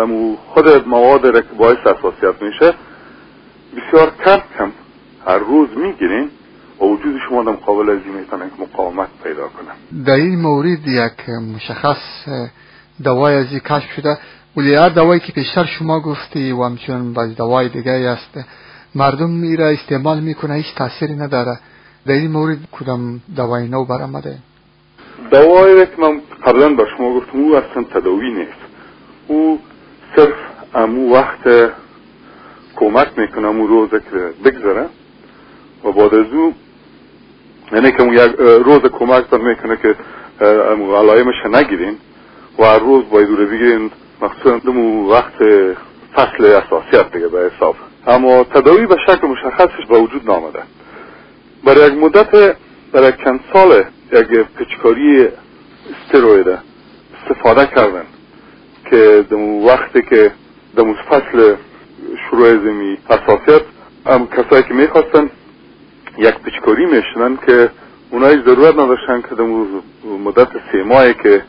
Speaker 4: خود مواد را که باعث حساسیت میشه بسیار کم هر روز میگیرین و وجود شما در مقابل ازی میتونه که مقاومت پیدا کنه.
Speaker 1: در این مورد یک مشخص دوای ازی کشف شده، ولی هر دوایی که پیشتر شما گفتی و همچنان باز دوای دیگه است مردم میره استعمال میکنه هیچ تأثیری نداره. در این مورد کدام دوای نو برآمده؟
Speaker 4: دوایی که من قبلا با شما گفتم او اصلا تداوی نیست، او صرف امو وقت کمک میکنه امو روزه که بگذره و بعد از او یعنی که یک روز کمک تان میکنه که امو علائمش نگیرین و هر روز باید رو بگیرین، مخصوصا دمو وقت فصل اساسیت دیگه به حساب. اما تداوی به شکل مشخصش به وجود نامده. برای یک مدت برای چند سال یک پچکاری استروید استفاده کردن که دمو وقتی که دمو فصل شروع زمین حساسیت هم کسایی که میخواستن یک پچکاری میشنن که اونایی ضرورت نداشتن که دمو مدت 3 ماهی که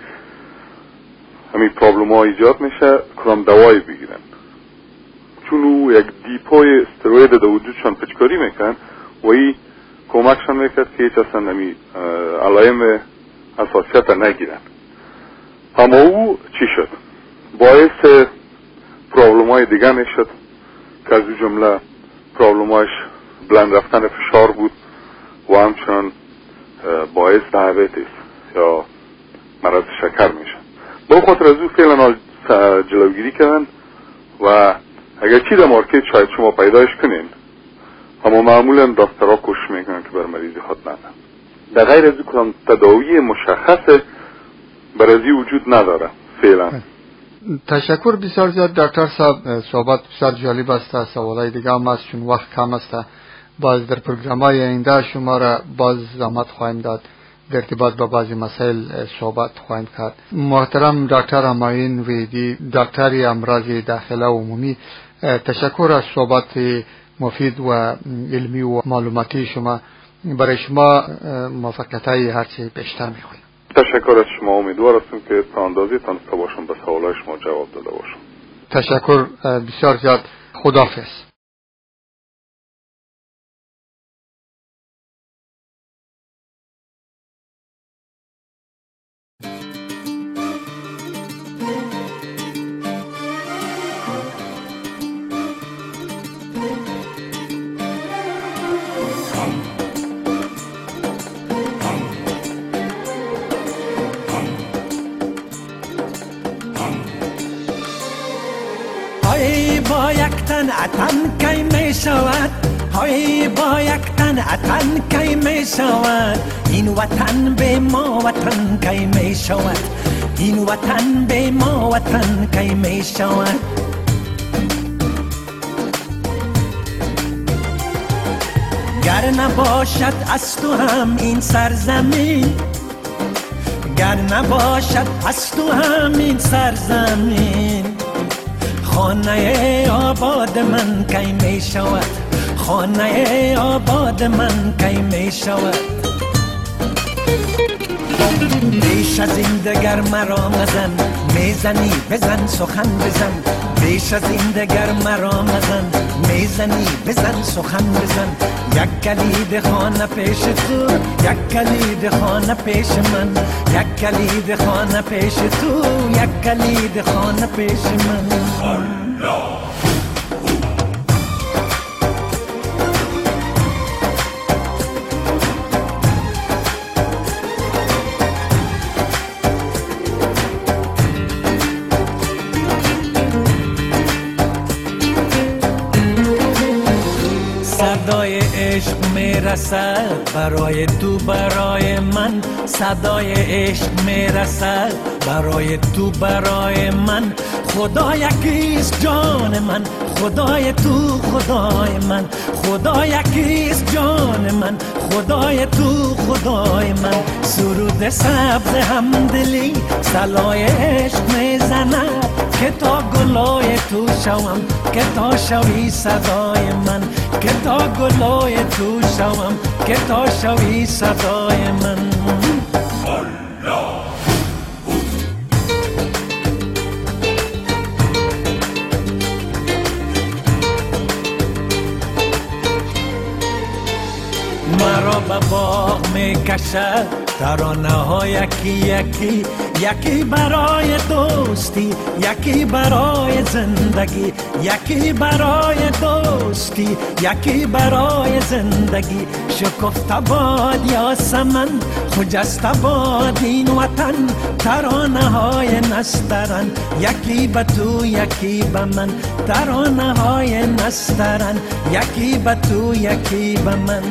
Speaker 4: همین پرابلم ها ایجاد میشه کدام دوایی بگیرن، چون او یک دیپوی استروید در وجودشان پچکاری میکن و این کمکشان میکرد که هیچ اصلا همین علائم حساسیت نگیرن. اما او چی شد؟ باعث پرابلم های دیگه میشد که از او جمله پرابلم هایش بلند رفتن فشار بود و همچنان باعث دیابتیس یا مرض شکر میشه. با خاطر از او فعلا جلوگیری کردن و اگر چی در مارکت شاید شما پیدایش کنین، اما معمولا دکترها کوشش میکنن که بر مریضی خود ندن. در غیر از او تداوی مشخص برازی وجود نداره فعلا.
Speaker 1: تشکر بسیار زیاد دکتر صاحب. صحبت بسیار جالب است. سوالای دیگه هم است چون وقت کم است. باز در پروگرام‌های آینده شما را باز زحمت خواهیم داد، در ارتباط با بعضی مسائل صحبت خواهیم کرد. محترم دکتر همایون ویدی، دکتر امراض داخله و عمومی، تشکر از صحبت مفید و علمی و معلوماتی شما. برای شما موفقیت‌های هرچی بیشتر می‌خواهیم.
Speaker 4: تشکر از شما. امیدوار هستم که تا اندازه تانسته باشم به سوالای شما جواب داده باشم.
Speaker 1: تشکر بسیار زیاد. خداحافظ.
Speaker 5: با یک تن اتن کی می شود، های با یک تن اتن کی می شود، این وطن به ما وطن کی می شود، این وطن به ما وطن کی می شود. گر نباشد از تو هم این سرزمین، گر نباشد از تو هم این سرزمین، خانه آباد من کی می شود، خانه آباد من کی می شود. بیش از این دگر مرا مزن، میزنی بزن سخن بزن، بیش از این دگر مرا مزن، میزنی بزن سخن بزن. یک کلید خانه پیش تو، یک کلید خانه پیش من، یک کلید خانه پیش تو، یک کلید خانه پیش من. صدای عشق میرسد برای تو برای من، صدای عشق میرسد برای تو برای من. خدا یکیست جان من، خدای تو خدای من، خدا یکیست جان من، خدای تو خدای من. سرود سبز همدلی صلای عشق میزند، که تا گلای تو شوم، که تا شوی صدای من، که تا گلای تو شوم، که تا شوی صدای من. مرا به باغ می کشد ترانه ها یکی یکی، یکی برای دوستی، یکی برای زندگی، یکی برای دوستی، یکی برای زندگی. شکفته باد یاسمن، خجسته باد این وطن، ترانه های نسترن، یکی به تو یکی به من، ترانه های نسترن، یکی به تو یکی به من.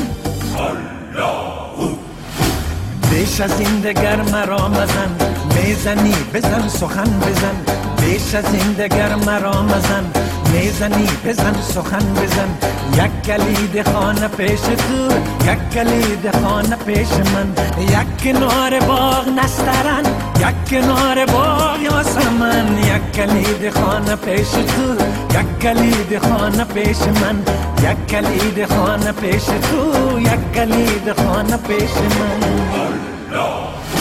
Speaker 5: بیش از این دگر مرا مزن، میزنی بزن سخن بزن، بیش از این دگر مرا مزن، میزنی بزن سخن بزن. یک کلید خانه پیش تو، یک کلید خانه پیش من، یک کنار باغ نسترن، یک کنار باغ یاسمن. یک کلید خانه پیش تو، یک کلید خانه پیش من، یک کلید خانه پیش تو، یک کلید خانه پیش من.